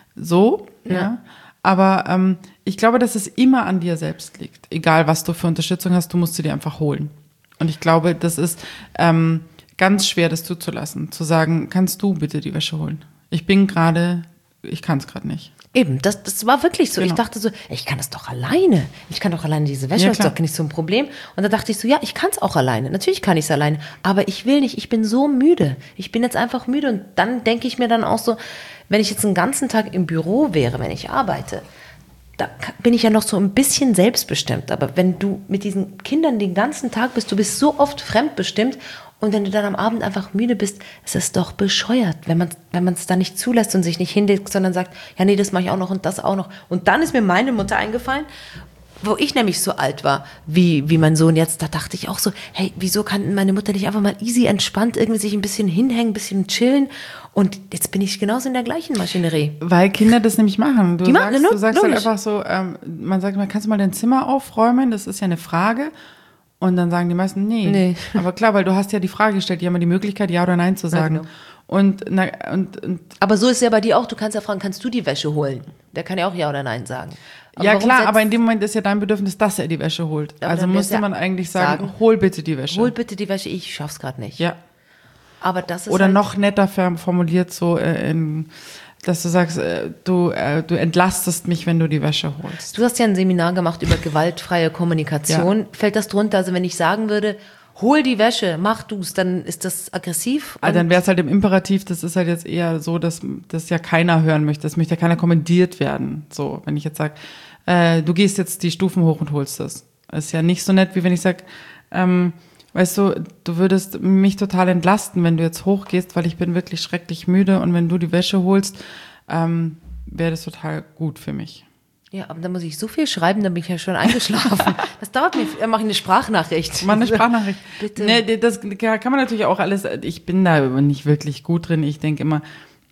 so, ja. Ja. Aber ähm, ich glaube, dass es immer an dir selbst liegt. Egal, was du für Unterstützung hast, du musst sie dir einfach holen. Und ich glaube, das ist ähm, ganz schwer, das zuzulassen. Zu sagen, kannst du bitte die Wäsche holen? Ich bin gerade, ich kann es gerade nicht. Eben, das, das war wirklich so. Genau. Ich dachte so, ich kann das doch alleine. Ich kann doch alleine diese Wäsche, Ja, das ist klar. doch nicht so ein Problem. Und da dachte ich so, ja, ich kann es auch alleine. Natürlich kann ich es alleine, aber ich will nicht, ich bin so müde. Ich bin jetzt einfach müde und dann denke ich mir dann auch so, wenn ich jetzt einen ganzen Tag im Büro wäre, wenn ich arbeite, da ka- bin ich ja noch so ein bisschen selbstbestimmt. Aber wenn du mit diesen Kindern den ganzen Tag bist, du bist so oft fremdbestimmt und wenn du dann am Abend einfach müde bist, ist es doch bescheuert, wenn man wenn man es dann nicht zulässt und sich nicht hinlegt, sondern sagt, ja nee, das mache ich auch noch und das auch noch. Und dann ist mir meine Mutter eingefallen, wo ich nämlich so alt war, wie, wie mein Sohn jetzt, da dachte ich auch so, hey, wieso kann meine Mutter nicht einfach mal easy, entspannt irgendwie sich ein bisschen hinhängen, ein bisschen chillen? Und jetzt bin ich genauso in der gleichen Maschinerie. Weil Kinder das nämlich machen. Du Die machen, sagst, ne? du sagst halt Logisch. einfach so, ähm, man sagt mal, kannst du mal dein Zimmer aufräumen? Das ist ja eine Frage. Und dann sagen die meisten, nee. Nee. Aber klar, weil du hast ja die Frage gestellt, die haben ja die Möglichkeit, ja oder nein zu sagen. genau. Und, na, und, und Aber so ist es ja bei dir auch, du kannst ja fragen, kannst du die Wäsche holen? Der kann ja auch Ja oder Nein sagen. Aber ja warum klar, setzt- aber in dem Moment ist ja dein Bedürfnis, dass er die Wäsche holt. Aber Also dann wär's musste ja man eigentlich sagen, sagen, hol bitte die Wäsche. Hol bitte die Wäsche, ich schaff's gerade nicht. Ja. Aber das ist Oder halt, noch netter fer- formuliert so, äh, in, dass du sagst, äh, du, äh, du entlastest mich, wenn du die Wäsche holst. Du hast ja ein Seminar gemacht über gewaltfreie Kommunikation. Fällt das drunter? Also wenn ich sagen würde, hol die Wäsche, mach du's, dann ist das aggressiv? Also dann Und- wäre es halt im Imperativ, das ist halt jetzt eher so, dass das ja keiner hören möchte. Das möchte ja keiner kommentiert werden. So, wenn ich jetzt sage, äh, du gehst jetzt die Stufen hoch und holst das. Das ist ja nicht so nett, wie wenn ich sage, ähm, weißt du, du würdest mich total entlasten, wenn du jetzt hochgehst, weil ich bin wirklich schrecklich müde und wenn du die Wäsche holst, ähm, wäre das total gut für mich. Ja, aber dann muss ich so viel schreiben, dann bin ich ja schon eingeschlafen. Das dauert mir, dann mache ich eine Sprachnachricht. Mal eine Sprachnachricht. Bitte. Nee, das kann man natürlich auch alles, ich bin da nicht wirklich gut drin. Ich denke immer,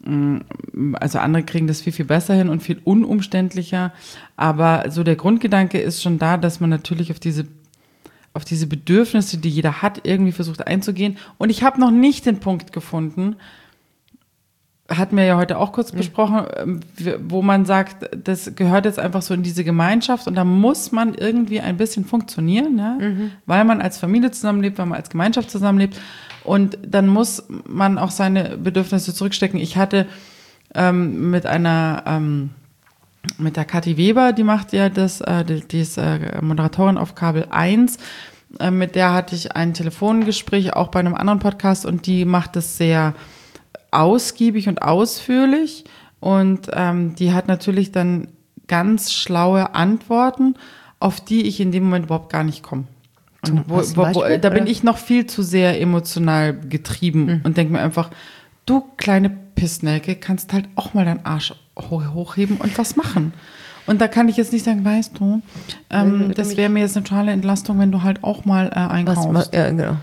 mh, also andere kriegen das viel, viel besser hin und viel unumständlicher. Aber so der Grundgedanke ist schon da, dass man natürlich auf diese, auf diese Bedürfnisse, die jeder hat, irgendwie versucht einzugehen. Und ich habe noch nicht den Punkt gefunden, hatten wir ja heute auch kurz besprochen, ähm, wo man sagt, das gehört jetzt einfach so in diese Gemeinschaft und da muss man irgendwie ein bisschen funktionieren, ja? Weil man als Familie zusammenlebt, weil man als Gemeinschaft zusammenlebt und dann muss man auch seine Bedürfnisse zurückstecken. Ich hatte ähm, mit einer, ähm, mit der Kathi Weber, die macht ja das, äh, die, die ist äh, Moderatorin auf Kabel eins, äh, mit der hatte ich ein Telefongespräch, auch bei einem anderen Podcast und die macht das sehr ausgiebig und ausführlich und ähm, die hat natürlich dann ganz schlaue Antworten, auf die ich in dem Moment überhaupt gar nicht komme. Und wo, Hast du ein wo, wo, Beispiel, da bin oder? ich noch viel zu sehr emotional getrieben Mhm. und denke mir einfach, du kleine Pissnelke, kannst halt auch mal deinen Arsch ho- hochheben und was machen. Und da kann ich jetzt nicht sagen, weißt du, ähm, das wäre mir jetzt eine totale Entlastung, wenn du halt auch mal äh, Was, einkaufst. ja, genau.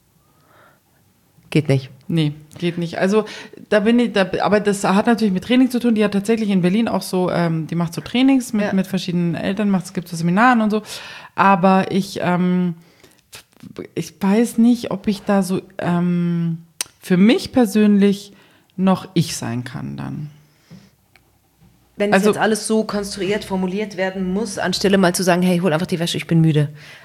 Geht nicht. Nee, geht nicht. Also da bin ich, da, aber das hat natürlich mit Training zu tun. Die hat tatsächlich in Berlin auch so, ähm, die macht so Trainings mit, Ja. mit verschiedenen Eltern, macht, es gibt so Seminaren und so. Aber ich, ähm, ich weiß nicht, ob ich da so ähm, für mich persönlich noch ich sein kann dann. Wenn also, jetzt alles so konstruiert, formuliert werden muss, anstelle mal zu sagen, hey, hol einfach die Wäsche, ich bin müde.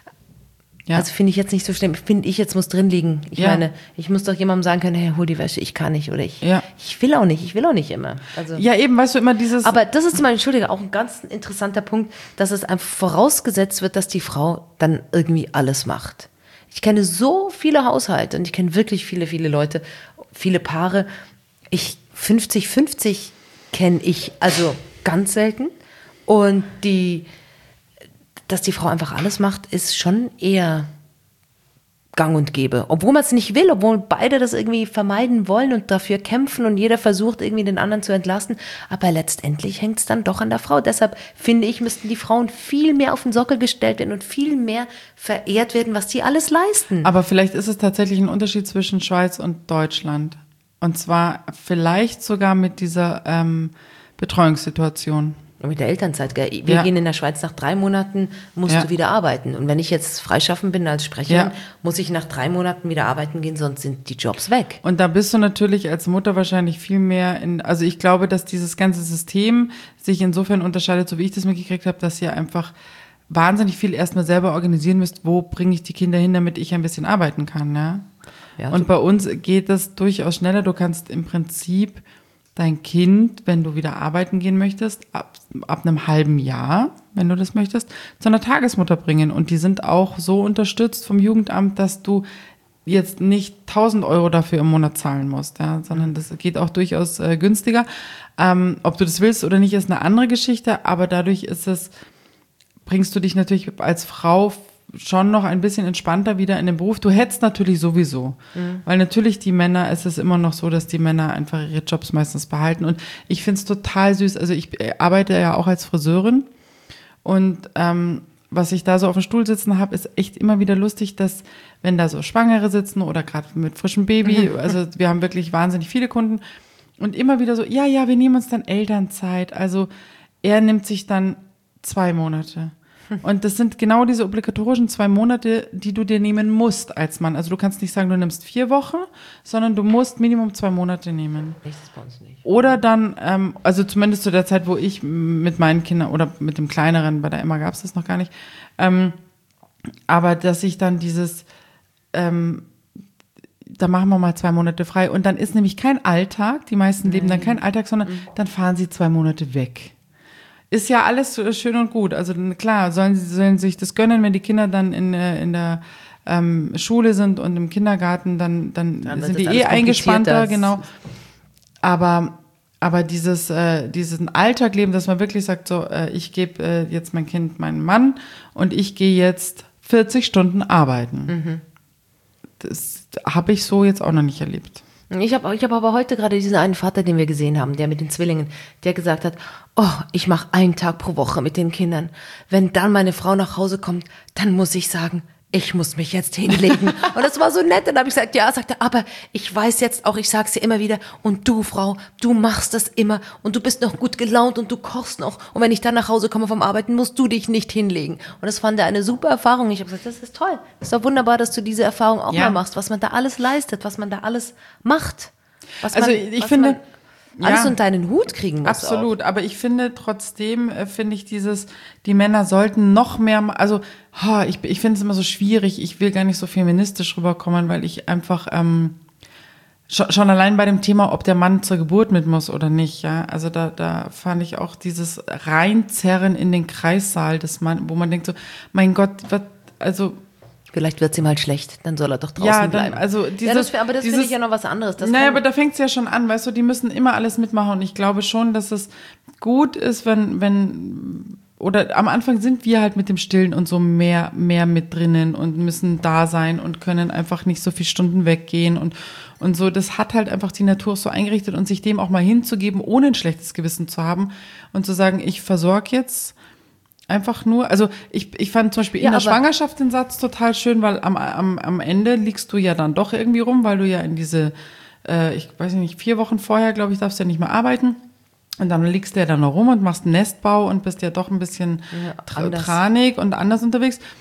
Ja. Also finde ich jetzt nicht so schlimm. Finde ich, jetzt muss drin liegen. Ich ja. meine, ich muss doch jemandem sagen können, hey, hol die Wäsche, ich kann nicht. Oder ich, ja. ich will auch nicht, ich will auch nicht immer. Also, ja, eben, weißt du, immer dieses... Aber das ist zum Beispiel, Entschuldige, auch ein ganz interessanter Punkt, dass es einfach vorausgesetzt wird, dass die Frau dann irgendwie alles macht. Ich kenne so viele Haushalte und ich kenne wirklich viele, viele Leute, viele Paare. Ich fünfzig fünfzig kenne ich also ganz selten. Und die... dass die Frau einfach alles macht, ist schon eher gang und gäbe. Obwohl man es nicht will, obwohl beide das irgendwie vermeiden wollen und dafür kämpfen und jeder versucht, irgendwie den anderen zu entlasten. Aber letztendlich hängt es dann doch an der Frau. Deshalb finde ich, müssten die Frauen viel mehr auf den Sockel gestellt werden und viel mehr verehrt werden, was sie alles leisten. Aber vielleicht ist es tatsächlich ein Unterschied zwischen Schweiz und Deutschland. Und zwar vielleicht sogar mit dieser ähm, Betreuungssituation. Mit der Elternzeit, gell? Wir ja. gehen in der Schweiz nach drei Monaten, musst ja. du wieder arbeiten. Und wenn ich jetzt freischaffen bin als Sprecherin, ja. muss ich nach drei Monaten wieder arbeiten gehen, sonst sind die Jobs weg. Und da bist du natürlich als Mutter wahrscheinlich viel mehr in, also ich glaube, dass dieses ganze System sich insofern unterscheidet, so wie ich das mitgekriegt habe, dass ihr einfach wahnsinnig viel erstmal selber organisieren müsst, wo bringe ich die Kinder hin, damit ich ein bisschen arbeiten kann. Ja? Ja, und bei uns geht das durchaus schneller. Du kannst im Prinzip dein Kind, wenn du wieder arbeiten gehen möchtest, ab, ab einem halben Jahr, wenn du das möchtest, zu einer Tagesmutter bringen. Und die sind auch so unterstützt vom Jugendamt, dass du jetzt nicht tausend Euro dafür im Monat zahlen musst, ja, sondern das geht auch durchaus äh, günstiger. Ähm, ob du das willst oder nicht, ist eine andere Geschichte, aber dadurch ist es, bringst du dich natürlich als Frau schon noch ein bisschen entspannter wieder in den Beruf. Du hättest natürlich sowieso, mhm. weil natürlich die Männer, es ist immer noch so, dass die Männer einfach ihre Jobs meistens behalten und ich finde es total süß, also ich arbeite ja auch als Friseurin und ähm, was ich da so auf dem Stuhl sitzen habe, ist echt immer wieder lustig, dass wenn da so Schwangere sitzen oder gerade mit frischem Baby, also wir haben wirklich wahnsinnig viele Kunden und immer wieder so, ja, ja, wir nehmen uns dann Elternzeit, also er nimmt sich dann zwei Monate. Und das sind genau diese obligatorischen zwei Monate, die du dir nehmen musst als Mann. Also du kannst nicht sagen, du nimmst vier Wochen, sondern du musst Minimum zwei Monate nehmen. Das ist bei uns nicht. Oder dann, ähm, also zumindest zu der Zeit, wo ich mit meinen Kindern oder mit dem Kleineren, bei der Emma gab es das noch gar nicht, ähm, aber dass ich dann dieses, ähm, da machen wir mal zwei Monate frei und dann ist nämlich kein Alltag, die meisten leben dann kein Alltag, sondern mhm. dann fahren sie zwei Monate weg. Ist ja alles schön und gut. Also klar, sollen sie sollen sich das gönnen, wenn die Kinder dann in, in der ähm, Schule sind und im Kindergarten, dann, dann, dann sind die eh eingespannter, genau. Aber, aber dieses, äh, diesen Alltag leben, dass man wirklich sagt, so, äh, ich gebe äh, jetzt mein Kind meinem Mann und ich gehe jetzt vierzig Stunden arbeiten. Mhm. Das habe ich so jetzt auch noch nicht erlebt. Ich habe ich hab aber heute gerade diesen einen Vater, den wir gesehen haben, der mit den Zwillingen, der gesagt hat, oh, ich mache einen Tag pro Woche mit den Kindern. Wenn dann meine Frau nach Hause kommt, dann muss ich sagen, ich muss mich jetzt hinlegen. Und das war so nett. Dann habe ich gesagt, ja, sagt er, aber ich weiß jetzt auch, ich sage es dir immer wieder, und du, Frau, du machst das immer und du bist noch gut gelaunt und du kochst noch. Und wenn ich dann nach Hause komme vom Arbeiten, musst du dich nicht hinlegen. Und das fand er eine super Erfahrung. Ich habe gesagt, das ist toll. Das ist doch wunderbar, dass du diese Erfahrung auch ja. mal machst, was man da alles leistet, was man da alles macht. Was also man, ich finde... Man, alles ja, unter deinen Hut kriegen muss. Absolut, auch. Aber ich finde trotzdem, äh, finde ich dieses, die Männer sollten noch mehr, also oh, ich, ich finde es immer so schwierig, ich will gar nicht so feministisch rüberkommen, weil ich einfach ähm, schon, schon allein bei dem Thema, ob der Mann zur Geburt mit muss oder nicht, ja, also da, da fand ich auch dieses Reinzerren in den Kreissaal, des Mann, wo man denkt so, mein Gott, was, also vielleicht wird es ihm halt schlecht, dann soll er doch draußen ja, dann, bleiben. Also dieses, ja, das, aber das finde ich ja noch was anderes. Das naja, aber da fängt es ja schon an, weißt du, die müssen immer alles mitmachen und ich glaube schon, dass es gut ist, wenn, wenn, oder am Anfang sind wir halt mit dem Stillen und so mehr, mehr mit drinnen und müssen da sein und können einfach nicht so viele Stunden weggehen und, und so. Das hat halt einfach die Natur so eingerichtet und sich dem auch mal hinzugeben, ohne ein schlechtes Gewissen zu haben und zu sagen, ich versorge jetzt einfach nur, also ich, ich fand zum Beispiel in ja, der Schwangerschaft den Satz total schön, weil am, am, am Ende liegst du ja dann doch irgendwie rum, weil du ja in diese, äh, ich weiß nicht, vier Wochen vorher, glaube ich, darfst du ja nicht mehr arbeiten. Und dann liegst du ja dann noch rum und machst einen Nestbau und bist ja doch ein bisschen ja, tra- tranig und anders unterwegs.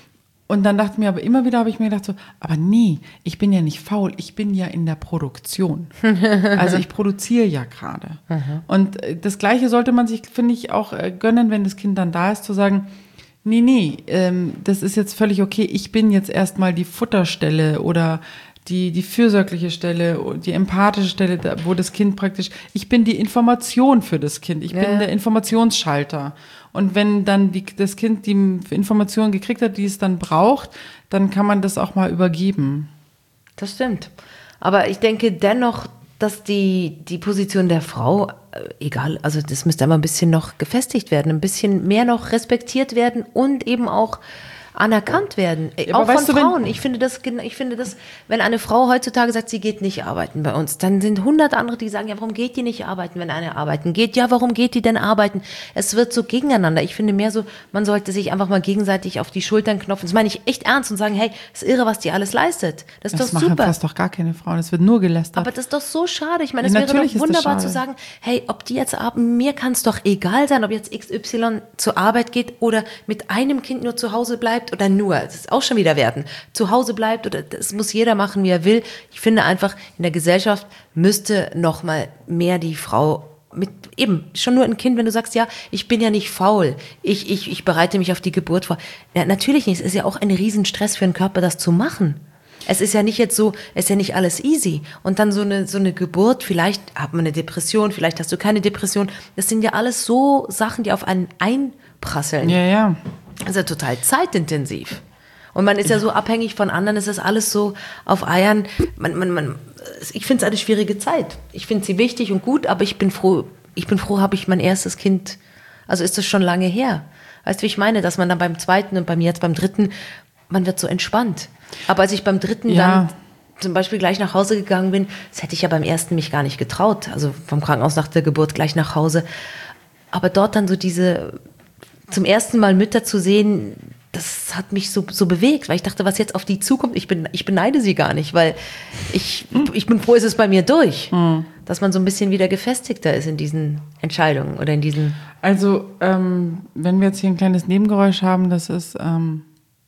Und dann dachte ich mir, aber immer wieder habe ich mir gedacht so, aber nee, ich bin ja nicht faul, ich bin ja in der Produktion. Also ich produziere ja gerade. Und das Gleiche sollte man sich, finde ich, auch gönnen, wenn das Kind dann da ist, zu sagen, nee, nee, ähm, das ist jetzt völlig okay, ich bin jetzt erstmal die Futterstelle oder die, die fürsorgliche Stelle, die empathische Stelle, wo das Kind praktisch, ich bin die Information für das Kind, ich ja. bin der Informationsschalter. Und wenn dann die, das Kind die Information gekriegt hat, die es dann braucht, dann kann man das auch mal übergeben. Das stimmt. Aber ich denke dennoch, dass die, die Position der Frau, äh, egal, also das müsste aber ein bisschen noch gefestigt werden, ein bisschen mehr noch respektiert werden und eben auch anerkannt werden, ja, auch von Frauen. Du, ich finde das, ich finde das, wenn eine Frau heutzutage sagt, sie geht nicht arbeiten bei uns, dann sind hundert andere, die sagen, ja, warum geht die nicht arbeiten, wenn eine arbeiten geht? Ja, warum geht die denn arbeiten? Es wird so gegeneinander. Ich finde mehr so, man sollte sich einfach mal gegenseitig auf die Schultern knopfen. Das meine ich echt ernst und sagen, hey, ist irre, was die alles leistet. Das ist das doch super. Das machen fast doch gar keine Frauen. Es wird nur gelästert. Aber das ist doch so schade. Ich meine, es ja, wäre doch wunderbar zu sagen, hey, ob die jetzt arbeiten, mir kann es doch egal sein, ob jetzt X Y zur Arbeit geht oder mit einem Kind nur zu Hause bleibt oder nur, das ist auch schon wieder Werten, zu Hause bleibt oder das muss jeder machen, wie er will. Ich finde einfach, in der Gesellschaft müsste noch mal mehr die Frau mit, eben, schon nur ein Kind, wenn du sagst, ja, ich bin ja nicht faul, ich, ich, ich bereite mich auf die Geburt vor. Ja, natürlich nicht, es ist ja auch ein Riesenstress für den Körper, das zu machen. Es ist ja nicht jetzt so, es ist ja nicht alles easy. Und dann so eine, so eine Geburt, vielleicht hat man eine Depression, vielleicht hast du keine Depression. Das sind ja alles so Sachen, die auf einen einprasseln. Ja, ja. Das ist ja total zeitintensiv. Und man ist ja so abhängig von anderen, es ist alles so auf Eiern. Man, man, man, ich finde es eine schwierige Zeit. Ich finde sie wichtig und gut, aber ich bin froh, ich bin froh, habe ich mein erstes Kind, also ist das schon lange her. Weißt du, wie ich meine, dass man dann beim zweiten und bei mir jetzt beim dritten, man wird so entspannt. Aber als ich beim dritten ja. dann zum Beispiel gleich nach Hause gegangen bin, das hätte ich ja beim ersten mich gar nicht getraut. Also vom Krankenhaus nach der Geburt gleich nach Hause. Aber dort dann so diese, zum ersten Mal Mütter zu sehen, das hat mich so, so bewegt, weil ich dachte, was jetzt auf die zukommt, ich, bin, ich beneide sie gar nicht, weil ich, ich bin froh, ist es bei mir durch. Mhm. Dass man so ein bisschen wieder gefestigter ist in diesen Entscheidungen oder in diesen... Also, ähm, wenn wir jetzt hier ein kleines Nebengeräusch haben, das ist... Ähm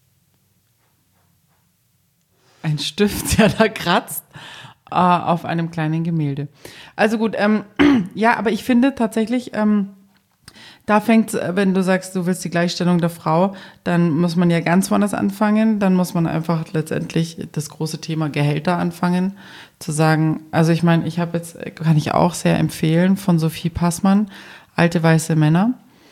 ein Stift, der da kratzt, äh, auf einem kleinen Gemälde. Also gut, ähm, ja, aber ich finde tatsächlich, ähm, da fängt, wenn du sagst, du willst die Gleichstellung der Frau, dann muss man ja ganz woanders anfangen. Dann muss man einfach letztendlich das große Thema Gehälter anfangen. Zu sagen, also ich meine, ich habe jetzt, kann ich auch sehr empfehlen, von Sophie Passmann, Alte weiße Männer,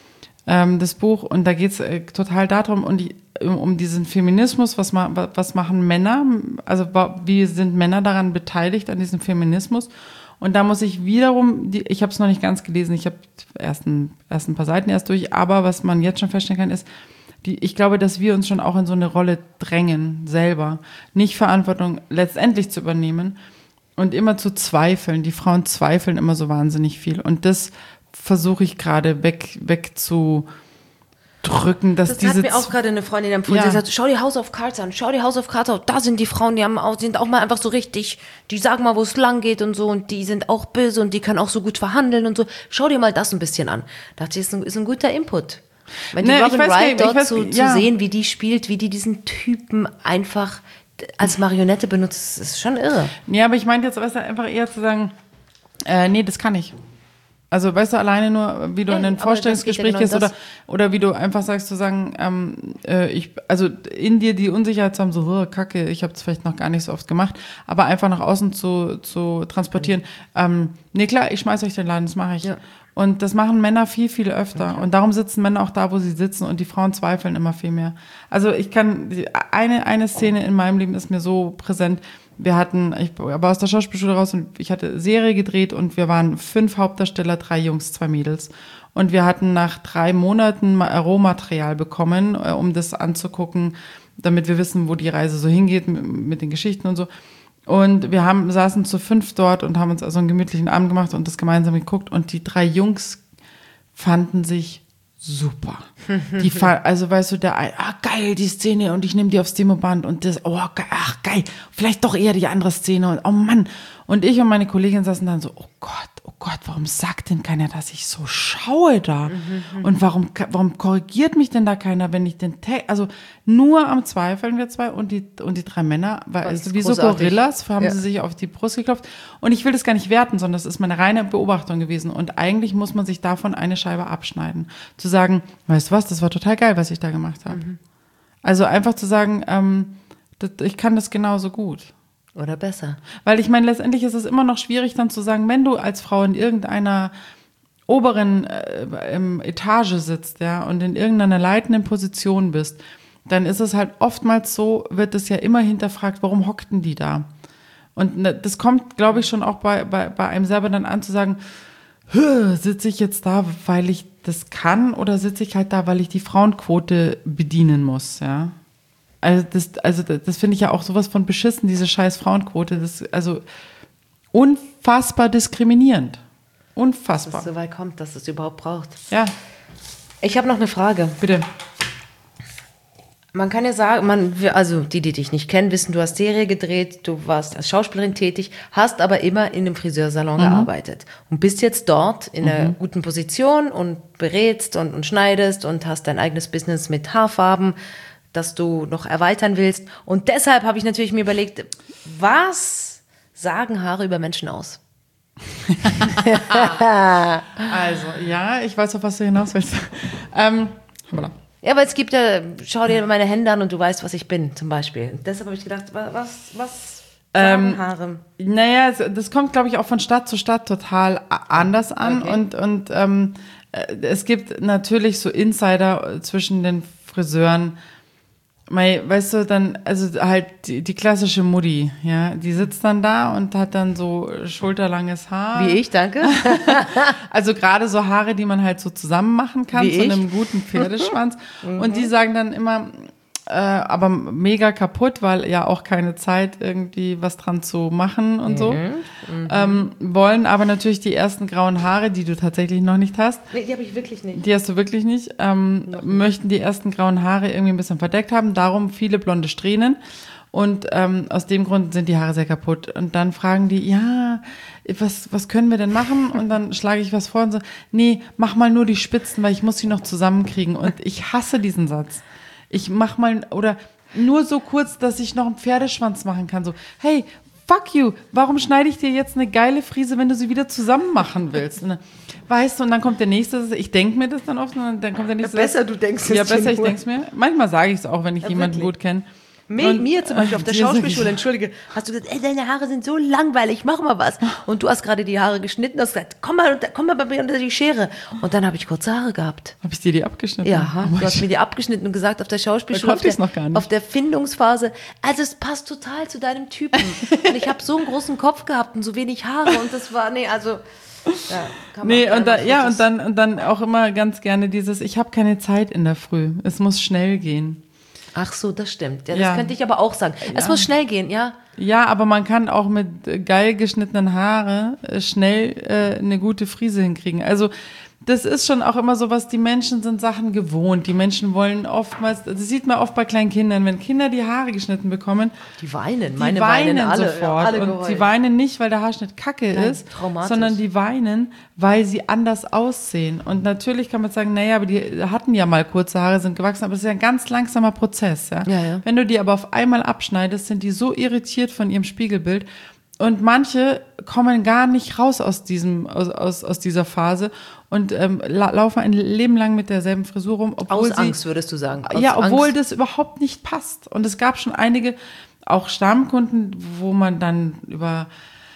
ähm, das Buch. Und da geht es äh, total darum, und die, um diesen Feminismus, was, ma, was machen Männer, also wie sind Männer daran beteiligt, an diesem Feminismus. Und da muss ich wiederum, die, ich habe es noch nicht ganz gelesen, ich habe erst ein, erst ein paar Seiten erst durch, aber was man jetzt schon feststellen kann, ist, die, ich glaube, dass wir uns schon auch in so eine Rolle drängen, selber, nicht Verantwortung letztendlich zu übernehmen und immer zu zweifeln. Die Frauen zweifeln immer so wahnsinnig viel. Und das versuche ich gerade weg, weg zu drücken, dass das diese... Das hat mir auch gerade eine Freundin empfohlen, ja. Sie sagt, schau dir House of Cards an, schau dir House of Cards an, da sind die Frauen, die haben auch, sind auch mal einfach so richtig, die sagen mal, wo es lang geht und so, und die sind auch böse und die können auch so gut verhandeln und so, schau dir mal das ein bisschen an. Da dachte ich, ist ein, ist ein guter Input. Wenn die nee, Robin Wright dort weiß, zu, ja. zu sehen, wie die spielt, wie die diesen Typen einfach als Marionette benutzt, ist schon irre. Ja, aber ich meinte jetzt weißt du, einfach eher zu sagen, äh, nee, das kann ich. Also weißt du, alleine nur, wie du hey, in ein Vorstellungsgespräch ja genau gehst oder, oder wie du einfach sagst, zu sagen, ähm, äh, ich, also in dir die Unsicherheit zu haben, so, oh, Kacke, ich habe es vielleicht noch gar nicht so oft gemacht, aber einfach nach außen zu, zu transportieren. Ähm, nee, klar, ich schmeiß euch den Laden, das mache ich. Ja. Und das machen Männer viel, viel öfter. Okay. Und darum sitzen Männer auch da, wo sie sitzen, und die Frauen zweifeln immer viel mehr. Also ich kann, eine, eine Szene in meinem Leben ist mir so präsent. Wir hatten, ich war aus der Schauspielschule raus und ich hatte Serie gedreht und wir waren fünf Hauptdarsteller, drei Jungs, zwei Mädels. Und wir hatten nach drei Monaten Rohmaterial bekommen, um das anzugucken, damit wir wissen, wo die Reise so hingeht mit, mit den Geschichten und so. Und wir haben, saßen zu fünf dort und haben uns also einen gemütlichen Abend gemacht und das gemeinsam geguckt. Und die drei Jungs fanden sich super. Die, also weißt du, der, ah geil, die Szene, und ich nehme die aufs Demoband und das, oh geil, ach geil, vielleicht doch eher die andere Szene und oh Mann. Und ich und meine Kollegin saßen dann so, oh Gott, oh Gott, warum sagt denn keiner, dass ich so schaue da? Mhm, und warum, warum korrigiert mich denn da keiner, wenn ich den Text, also nur am Zweifeln wir zwei und die, und die drei Männer, weil also wie so Gorillas haben ja. sie sich auf die Brust geklopft. Und ich will das gar nicht werten, sondern das ist meine reine Beobachtung gewesen. Und eigentlich muss man sich davon eine Scheibe abschneiden. Zu sagen, weißt du was, das war total geil, was ich da gemacht habe. Mhm. Also einfach zu sagen, ähm, das, ich kann das genauso gut. Oder besser. Weil ich meine, letztendlich ist es immer noch schwierig dann zu sagen, wenn du als Frau in irgendeiner oberen äh, Etage sitzt, ja, und in irgendeiner leitenden Position bist, dann ist es halt oftmals so, wird es ja immer hinterfragt, warum hockten die da? Und ne, das kommt, glaube ich, schon auch bei, bei, bei einem selber dann an zu sagen, sitze ich jetzt da, weil ich das kann, oder sitze ich halt da, weil ich die Frauenquote bedienen muss, ja? Also das, also das finde ich ja auch sowas von beschissen, diese scheiß Frauenquote. Das ist also unfassbar diskriminierend. Unfassbar. Dass es so weit kommt, dass es überhaupt braucht. Ja. Ich habe noch eine Frage. Bitte. Man kann ja sagen, man, also die, die dich nicht kennen, wissen, du hast Serie gedreht, du warst als Schauspielerin tätig, hast aber immer in einem Friseursalon mhm. gearbeitet und bist jetzt dort in einer mhm. guten Position und berätst und, und schneidest und hast dein eigenes Business mit Haarfarben, das du noch erweitern willst. Und deshalb habe ich natürlich mir überlegt, was sagen Haare über Menschen aus? Also, ja, ich weiß, auf was du hinaus willst. Ähm, ja, aber es gibt ja, schau dir meine Hände an und du weißt, was ich bin, zum Beispiel. Und deshalb habe ich gedacht, was, was sagen ähm, Haare? Naja, das kommt, glaube ich, auch von Stadt zu Stadt total anders an. Okay. Und, und ähm, es gibt natürlich so Insider zwischen den Friseuren. Weißt du, dann, also halt die, die klassische Mutti, ja, die sitzt dann da und hat dann so schulterlanges Haar. Wie ich, danke. Also gerade so Haare, die man halt so zusammen machen kann, Wie zu ich? einem guten Pferdeschwanz. Und die sagen dann immer, äh, aber mega kaputt, weil ja auch keine Zeit irgendwie was dran zu machen und mhm. so. Mhm. Ähm, wollen aber natürlich die ersten grauen Haare, die du tatsächlich noch nicht hast. Nee, die habe ich wirklich nicht. Die hast du wirklich nicht. Ähm, nicht. Möchten die ersten grauen Haare irgendwie ein bisschen verdeckt haben. Darum viele blonde Strähnen. Und ähm, aus dem Grund sind die Haare sehr kaputt. Und dann fragen die, ja, was, was können wir denn machen? Und dann schlage ich was vor und so, nee, mach mal nur die Spitzen, weil ich muss sie noch zusammenkriegen. Und ich hasse diesen Satz. Ich mach mal, oder nur so kurz, dass ich noch einen Pferdeschwanz machen kann. So, hey, fuck you, warum schneide ich dir jetzt eine geile Frise, wenn du sie wieder zusammen machen willst? Und dann, weißt du, und dann kommt der nächste, ich denke mir das dann oft, und dann kommt der nächste. Ja, besser, du denkst es. Ja, besser, ich denke es mir. Manchmal sage ich es auch, wenn ich ja, jemanden wirklich gut kenne. Mir, mir zum Beispiel auf der Schauspielschule, entschuldige, hast du gesagt, ey, deine Haare sind so langweilig, mach mal was. Und du hast gerade die Haare geschnitten, hast gesagt, komm mal, komm mal bei mir unter die Schere. Und dann habe ich kurze Haare gehabt. Habe ich dir die abgeschnitten? Ja, oh, du hast mir die abgeschnitten und gesagt, auf der Schauspielschule, auf der, noch gar nicht. auf der Findungsphase, also es passt total zu deinem Typen. Und ich habe so einen großen Kopf gehabt und so wenig Haare und das war, nee, also... Ja, kann nee, und da, ja, und dann, und dann auch immer ganz gerne dieses, ich habe keine Zeit in der Früh, es muss schnell gehen. Ach so, das stimmt. Ja, das ja. könnte ich aber auch sagen. Es ja. muss schnell gehen, ja. Ja, aber man kann auch mit geil geschnittenen Haare schnell äh, eine gute Frise hinkriegen. Also das ist schon auch immer so was, die Menschen sind Sachen gewohnt. Die Menschen wollen oftmals, das sieht man oft bei kleinen Kindern, wenn Kinder die Haare geschnitten bekommen. Die weinen, die meine weinen, weinen alle, sofort. Ja, alle und sie weinen nicht, weil der Haarschnitt kacke Nein, ist, sondern die weinen, weil sie anders aussehen. Und natürlich kann man sagen, naja, aber die hatten ja mal kurze Haare, sind gewachsen, aber das ist ja ein ganz langsamer Prozess. Ja? Ja, ja. Wenn du die aber auf einmal abschneidest, sind die so irritiert von ihrem Spiegelbild. Und manche kommen gar nicht raus aus diesem, aus, aus, aus dieser Phase und ähm, la- laufen ein Leben lang mit derselben Frisur rum. Obwohl aus sie, Angst, würdest du sagen. Aus ja, obwohl Angst. das überhaupt nicht passt. Und es gab schon einige, auch Stammkunden, wo man dann über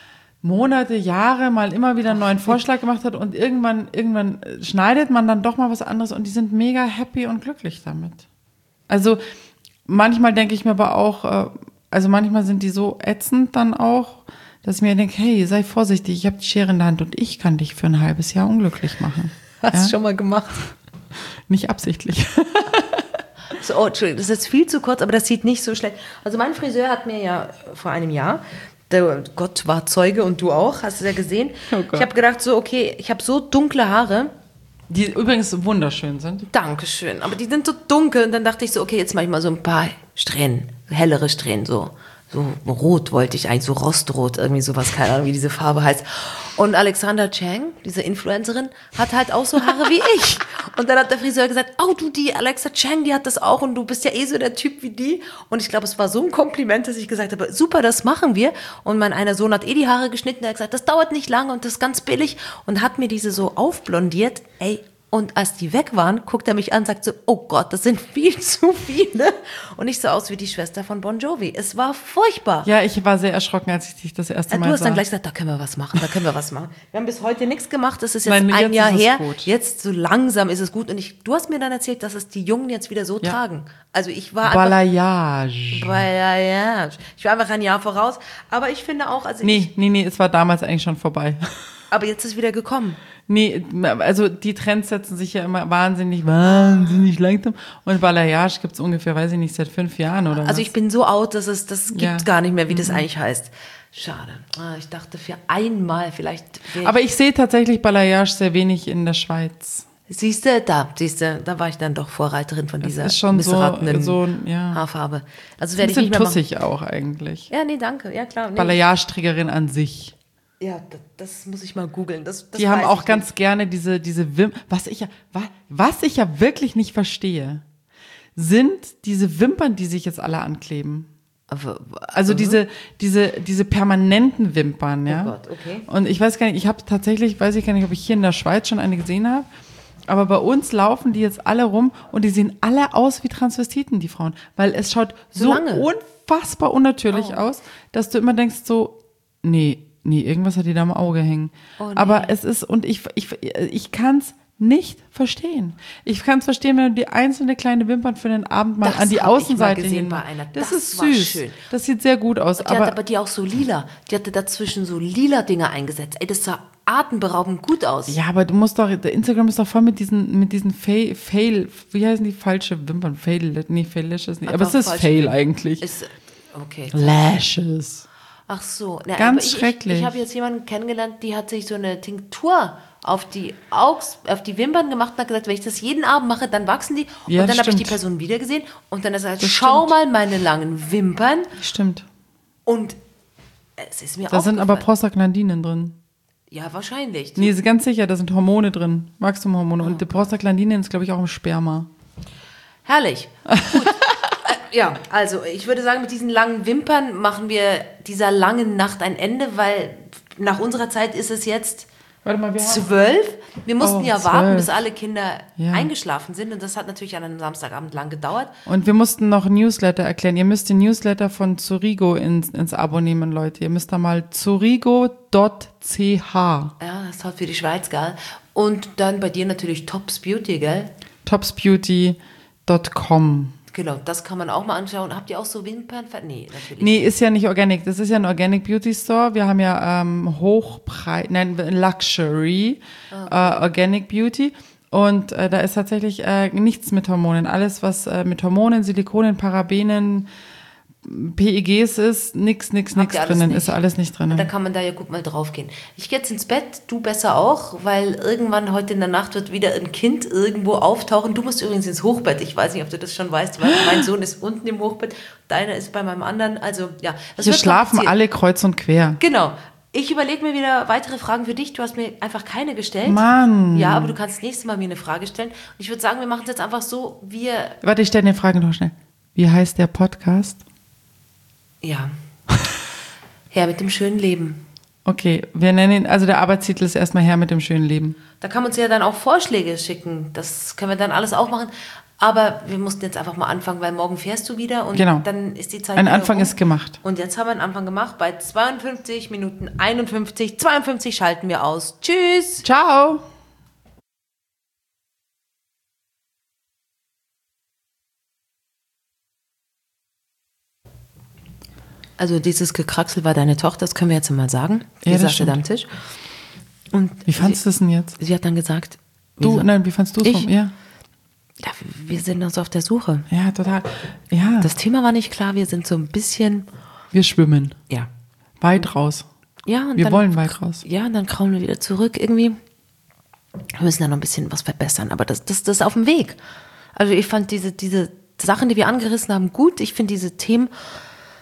Monate, Jahre mal immer wieder einen neuen Vorschlag gemacht hat und irgendwann, irgendwann schneidet man dann doch mal was anderes und die sind mega happy und glücklich damit. Also manchmal denke ich mir aber auch, äh, also manchmal sind die so ätzend dann auch, dass ich mir denke, hey, sei vorsichtig, ich habe die Schere in der Hand und ich kann dich für ein halbes Jahr unglücklich machen. Hast du ja? schon mal gemacht? Nicht absichtlich. So, oh, Entschuldigung, das ist jetzt viel zu kurz, aber das sieht nicht so schlecht. Also mein Friseur hat mir ja vor einem Jahr, der Gott war Zeuge und du auch, hast du ja gesehen. Oh ich habe gedacht so, okay, ich habe so dunkle Haare. Die übrigens wunderschön sind. Dankeschön, aber die sind so dunkel und dann dachte ich so, okay, jetzt mache ich mal so ein paar Strähnen, hellere Strähnen so. so rot wollte ich eigentlich, so rostrot, irgendwie sowas, keine Ahnung, wie diese Farbe heißt. Und Alexandra Chang, diese Influencerin, hat halt auch so Haare wie ich. Und dann hat der Friseur gesagt, oh du, die Alexa Chang, die hat das auch und du bist ja eh so der Typ wie die. Und ich glaube, es war so ein Kompliment, dass ich gesagt habe, super, das machen wir. Und mein einer Sohn hat eh die Haare geschnitten, der hat gesagt, das dauert nicht lange und das ist ganz billig. Und hat mir diese so aufblondiert, ey. Und als die weg waren, guckt er mich an und sagt so, oh Gott, das sind viel zu viele. Und ich so aus wie die Schwester von Bon Jovi. Es war furchtbar. Ja, ich war sehr erschrocken, als ich dich das erste Mal sah. Du hast dann gleich gesagt, da können wir was machen, da können wir was machen. Wir haben bis heute nichts gemacht, das ist jetzt Nein, ein jetzt Jahr ist es her. gut. Jetzt so langsam ist es gut. Und ich, du hast mir dann erzählt, dass es die Jungen jetzt wieder so Ja. tragen. Also ich war Balayage. einfach... Balayage. Ich war einfach ein Jahr voraus. Aber ich finde auch... Also Nee, ich, nee, nee, es war damals eigentlich schon vorbei. aber jetzt ist wieder gekommen. Nee, also die Trends setzen sich ja immer wahnsinnig, wahnsinnig langsam. Und Balayage gibt es ungefähr, weiß ich nicht, seit fünf Jahren oder was. Also ich bin so out, dass es das gibt Ja. gar nicht mehr, wie das eigentlich heißt. Schade. Ah, ich dachte für einmal vielleicht... Aber ich sehe tatsächlich Balayage sehr wenig in der Schweiz. Siehst du, da, siehst du, da war ich dann doch Vorreiterin von dieser ist schon so- missratenen so, ja. Haarfarbe. Also Ein werde ich bisschen nicht mehr machen. tussig auch eigentlich. Ja, nee, danke. Ja, klar. Nee. Balayage-Trägerin an sich. Ja, das, das muss ich mal googeln. Das, das Die haben weiß auch ich ganz nicht. gerne diese, diese Wim was ich ja, wa was ich ja wirklich nicht verstehe, sind diese Wimpern, die sich jetzt alle ankleben. Aber, Also diese, diese, diese permanenten Wimpern, ja. Oh Gott, okay. Und ich weiß gar nicht, ich habe tatsächlich, weiß ich gar nicht, ob ich hier in der Schweiz schon eine gesehen habe, aber bei uns laufen die jetzt alle rum und die sehen alle aus wie Transvestiten, die Frauen, weil es schaut so, So lange? unfassbar unnatürlich Oh. aus, dass du immer denkst so, nee, nee, irgendwas hat die da am Auge hängen. Oh, nee. Aber es ist, und ich, ich, ich kann es nicht verstehen. Ich kann es verstehen, wenn du die einzelne kleine Wimpern für den Abend mal Das an die hab ich mal Außenseite gesehen hin. bei einer. Das, Das ist war süß. schön. Das sieht sehr gut aus. Die aber, hatte aber die auch so lila. Die hatte dazwischen so lila Dinger eingesetzt. Ey, das sah atemberaubend gut aus. ja, aber du musst doch, der Instagram ist doch voll mit diesen, mit diesen Fail, Fail, wie heißen die falsche Wimpern? Fail, nee, Fail Lashes nicht. Aber es ist falsche Fail Wimpern. eigentlich. Ist, okay. Lashes. Ach so. Na, Ganz aber ich, schrecklich. Ich, ich habe jetzt jemanden kennengelernt, die hat sich so eine Tinktur auf die Augs, auf die Wimpern gemacht und hat gesagt, wenn ich das jeden Abend mache, dann wachsen die. Ja, und dann habe ich die stimmt. Person wieder gesehen und dann hat er gesagt, Das schau stimmt. mal meine langen Wimpern. Stimmt. Und es ist mir Da sind aber aufgefallen. Prostaglandinen drin. Ja, wahrscheinlich. Nee, ist ganz sicher, da sind Hormone drin. Wachstumhormone. Und die Prostaglandinen ist, glaube ich, auch im Sperma. Herrlich. Gut. äh, ja, also ich würde sagen, mit diesen langen Wimpern machen wir dieser langen Nacht ein Ende, weil nach unserer Zeit ist es jetzt Warte mal, wir haben... zwölf. Wir mussten Oh, ja warten, zwölf. bis alle Kinder Ja. eingeschlafen sind und das hat natürlich an einem Samstagabend lang gedauert. Und wir mussten noch Newsletter erklären. Ihr müsst den Newsletter von Zurigo ins, ins Abo nehmen, Leute. Ihr müsst da mal zurigo punkt c h. Ja, das ist halt für die Schweiz, gell? Und dann bei dir natürlich Tops Beauty, gell? topsbeauty punkt com. Genau, das kann man auch mal anschauen. Habt ihr auch so Wimpern? Nee, natürlich. Nee, ist ja nicht organic. Das ist ja ein Organic Beauty Store. Wir haben ja ähm, Hochpreis, nein, Luxury, äh, Organic Beauty. Und äh, da ist tatsächlich äh, nichts mit Hormonen. Alles, was äh, mit Hormonen, Silikonen, Parabenen, P E Gs ist, nix, nix, Habt nix ihr alles drinnen. nicht? Ist alles nicht drinnen. Da kann man da ja gut mal drauf gehen. Ich gehe jetzt ins Bett, du besser auch, weil irgendwann heute in der Nacht wird wieder ein Kind irgendwo auftauchen. Du musst übrigens ins Hochbett. Ich weiß nicht, ob du das schon weißt, weil mein Sohn ist unten im Hochbett, deiner ist bei meinem anderen. Also ja, das Hier wird schlafen kompliziert. alle kreuz und quer. Genau. Ich überlege mir wieder weitere Fragen für dich. Du hast mir einfach keine gestellt. Mann. Ja, aber du kannst das nächste Mal mir eine Frage stellen. Und ich würde sagen, wir machen es jetzt einfach so, wir... Warte, ich stelle eine Frage noch schnell. Wie heißt der Podcast? Ja. Herr mit dem schönen Leben. Okay, wir nennen ihn, also der Arbeitstitel ist erstmal Herr mit dem schönen Leben. Da kann man uns ja dann auch Vorschläge schicken. Das können wir dann alles auch machen. Aber wir mussten jetzt einfach mal anfangen, weil morgen fährst du wieder und Genau. dann ist die Zeit Ein wieder Anfang rum. ist gemacht. Und jetzt haben wir einen Anfang gemacht. Bei zweiundfünfzig Minuten einundfünfzig, zweiundfünfzig schalten wir aus. Tschüss! Ciao! Also dieses Gekraxel war deine Tochter, das können wir jetzt mal sagen. Die Ja, das saß stimmt. da am Tisch. Und Wie fandst du es denn jetzt? sie hat dann gesagt, Du, wieso? nein, wie fandst du es? Ich? vom- Ja, Ja, wir sind uns auf der Suche. ja, total. Ja, Das Thema war nicht klar, wir sind so ein bisschen, wir schwimmen. ja. Weit raus. Ja, und Wir dann, wollen weit raus. Ja, und dann kraulen wir wieder zurück irgendwie. Wir müssen da noch ein bisschen was verbessern, aber das, das, das ist auf dem Weg. Also ich fand diese, diese Sachen, die wir angerissen haben, gut. Ich finde diese Themen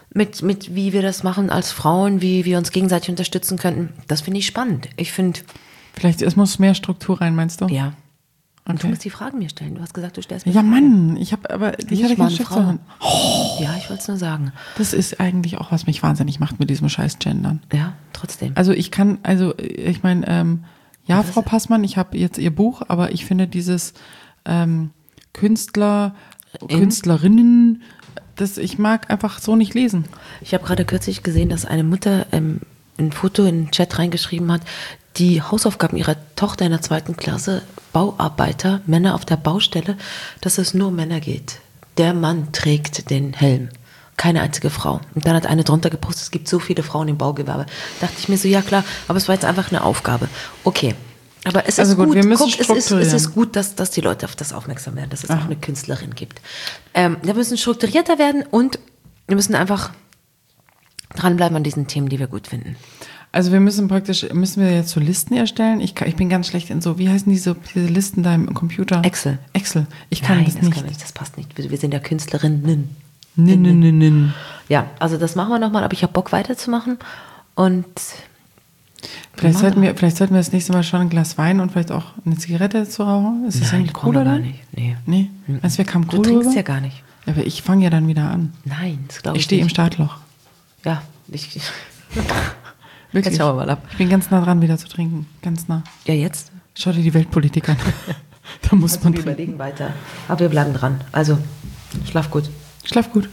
mit, mit wie wir das machen als Frauen, wie wir uns gegenseitig unterstützen könnten. Das finde ich spannend. Ich finde... Vielleicht es muss mehr Struktur rein, meinst du? Ja. Und okay. du musst die Fragen mir stellen. Du hast gesagt, du stellst mir Ja, Fragen. Mann, ich habe aber ich Nicht hatte mal kein eine Frau. Oh. Ja, ich wollte es nur sagen. Das ist eigentlich auch, was mich wahnsinnig macht mit diesem scheiß Gendern. Ja, trotzdem. Also ich kann, also ich meine, ähm, ja, Was? Frau Passmann, ich habe jetzt ihr Buch, aber ich finde dieses ähm, Künstler, In? Künstlerinnen, das ich mag einfach so nicht lesen. Ich habe gerade kürzlich gesehen, dass eine Mutter ähm, ein Foto in den Chat reingeschrieben hat, die Hausaufgaben ihrer Tochter in der zweiten Klasse, Bauarbeiter, Männer auf der Baustelle, dass es nur um Männer geht. Der Mann trägt den Helm. Keine einzige Frau. Und dann hat eine drunter gepostet, es gibt so viele Frauen im Baugewerbe. Da dachte ich mir so, ja klar, aber es war jetzt einfach eine Aufgabe. Okay. Aber es ist Also gut, gut, wir müssen Guck, es, ist, strukturieren. es ist gut, dass, dass die Leute auf das aufmerksam werden, dass es auch eine Künstlerin gibt. Ähm, wir müssen strukturierter werden und wir müssen einfach dranbleiben an diesen Themen, die wir gut finden. Also wir müssen praktisch, müssen wir jetzt so Listen erstellen? Ich, kann, ich bin ganz schlecht in so, wie heißen diese, diese Listen da im Computer? Excel. Excel. Ich kann Nein, das das nicht. kann nicht, das passt nicht. Wir, wir sind ja Künstlerinnen. Nin, nin, nin, nin. Ja, also das machen wir nochmal, aber ich habe Bock weiterzumachen und Vielleicht sollten, wir, vielleicht sollten wir das nächste Mal schon ein Glas Wein und vielleicht auch eine Zigarette zu rauchen. Ist das Nein, eigentlich brauchen cool, wir oder? gar nicht. Nee. Nee? Also wir kamen Du cool trinkst rüber? ja gar nicht. Ja, aber ich fange ja dann wieder an. Nein, das glaube Ich ich, stehe im nicht. Startloch. Ja, ich, ich Wirklich. Jetzt schauen wir mal ab. Ich bin ganz nah dran, wieder zu trinken. Ganz nah. Ja, jetzt? Schau dir die Weltpolitik an. Da muss Also man wir trinken. überlegen weiter. Aber wir bleiben dran. Also, schlaf gut. Schlaf gut.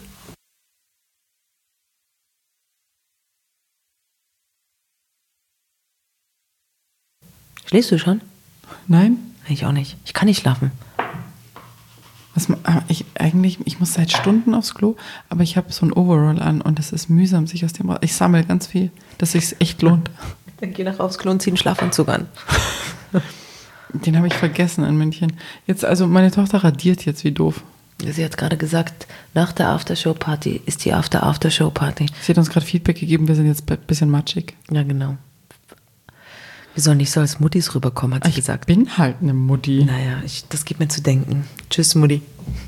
Schläfst du schon? Nein? Ich auch nicht. Ich kann nicht schlafen. Was, ma- aber ich, eigentlich, ich muss seit Stunden aufs Klo, aber ich habe so ein Overall an und es ist mühsam, sich aus dem raus. Ich sammle ganz viel, dass es echt lohnt. Dann geh nach aufs Klo und zieh einen Schlafanzug an. Den habe ich vergessen in München. Jetzt, also meine Tochter radiert jetzt wie doof. Sie hat gerade gesagt, nach der Aftershow-Party ist die After-Aftershow-Party. Sie hat uns gerade Feedback gegeben, wir sind jetzt ein bisschen matschig. Ja, genau. Wir sollen nicht so als Muttis rüberkommen, hat sie Ich gesagt. bin halt eine Mutti. Naja, ich, das gibt mir zu denken. Tschüss, Mutti.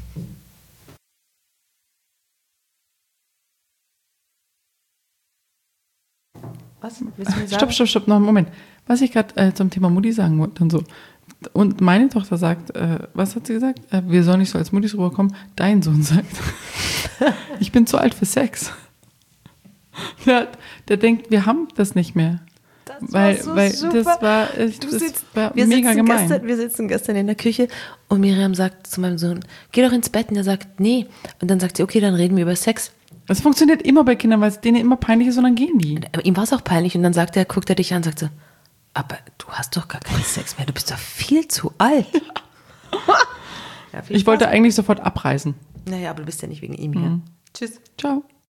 Was? Willst du mir sagen? Stopp, stopp, stopp, noch einen Moment. Was ich gerade äh, zum Thema Mutti sagen wollte und so. Und meine Tochter sagt, äh, was hat sie gesagt? Äh, wir sollen nicht so als Muttis rüberkommen. Dein Sohn sagt, ich bin zu alt für Sex. Der, der denkt, wir haben das nicht mehr. Das weil war so weil super. das war, äh, Du das sitzt, war wir mega sitzen gemein. Gestern, wir sitzen gestern in der Küche und Miriam sagt zu meinem Sohn, geh doch ins Bett. Und er sagt, nee. Und dann sagt sie, okay, dann reden wir über Sex. Das funktioniert immer bei Kindern, weil es denen immer peinlich ist und dann gehen die. Aber ihm war es auch peinlich und dann sagt er, guckt er dich an und sagt so, aber du hast doch gar keinen Sex mehr, du bist doch viel zu alt. Ja, viel Ich wollte Spaß. eigentlich sofort abreisen. Naja, aber du bist ja nicht wegen ihm hier. Tschüss. Ciao.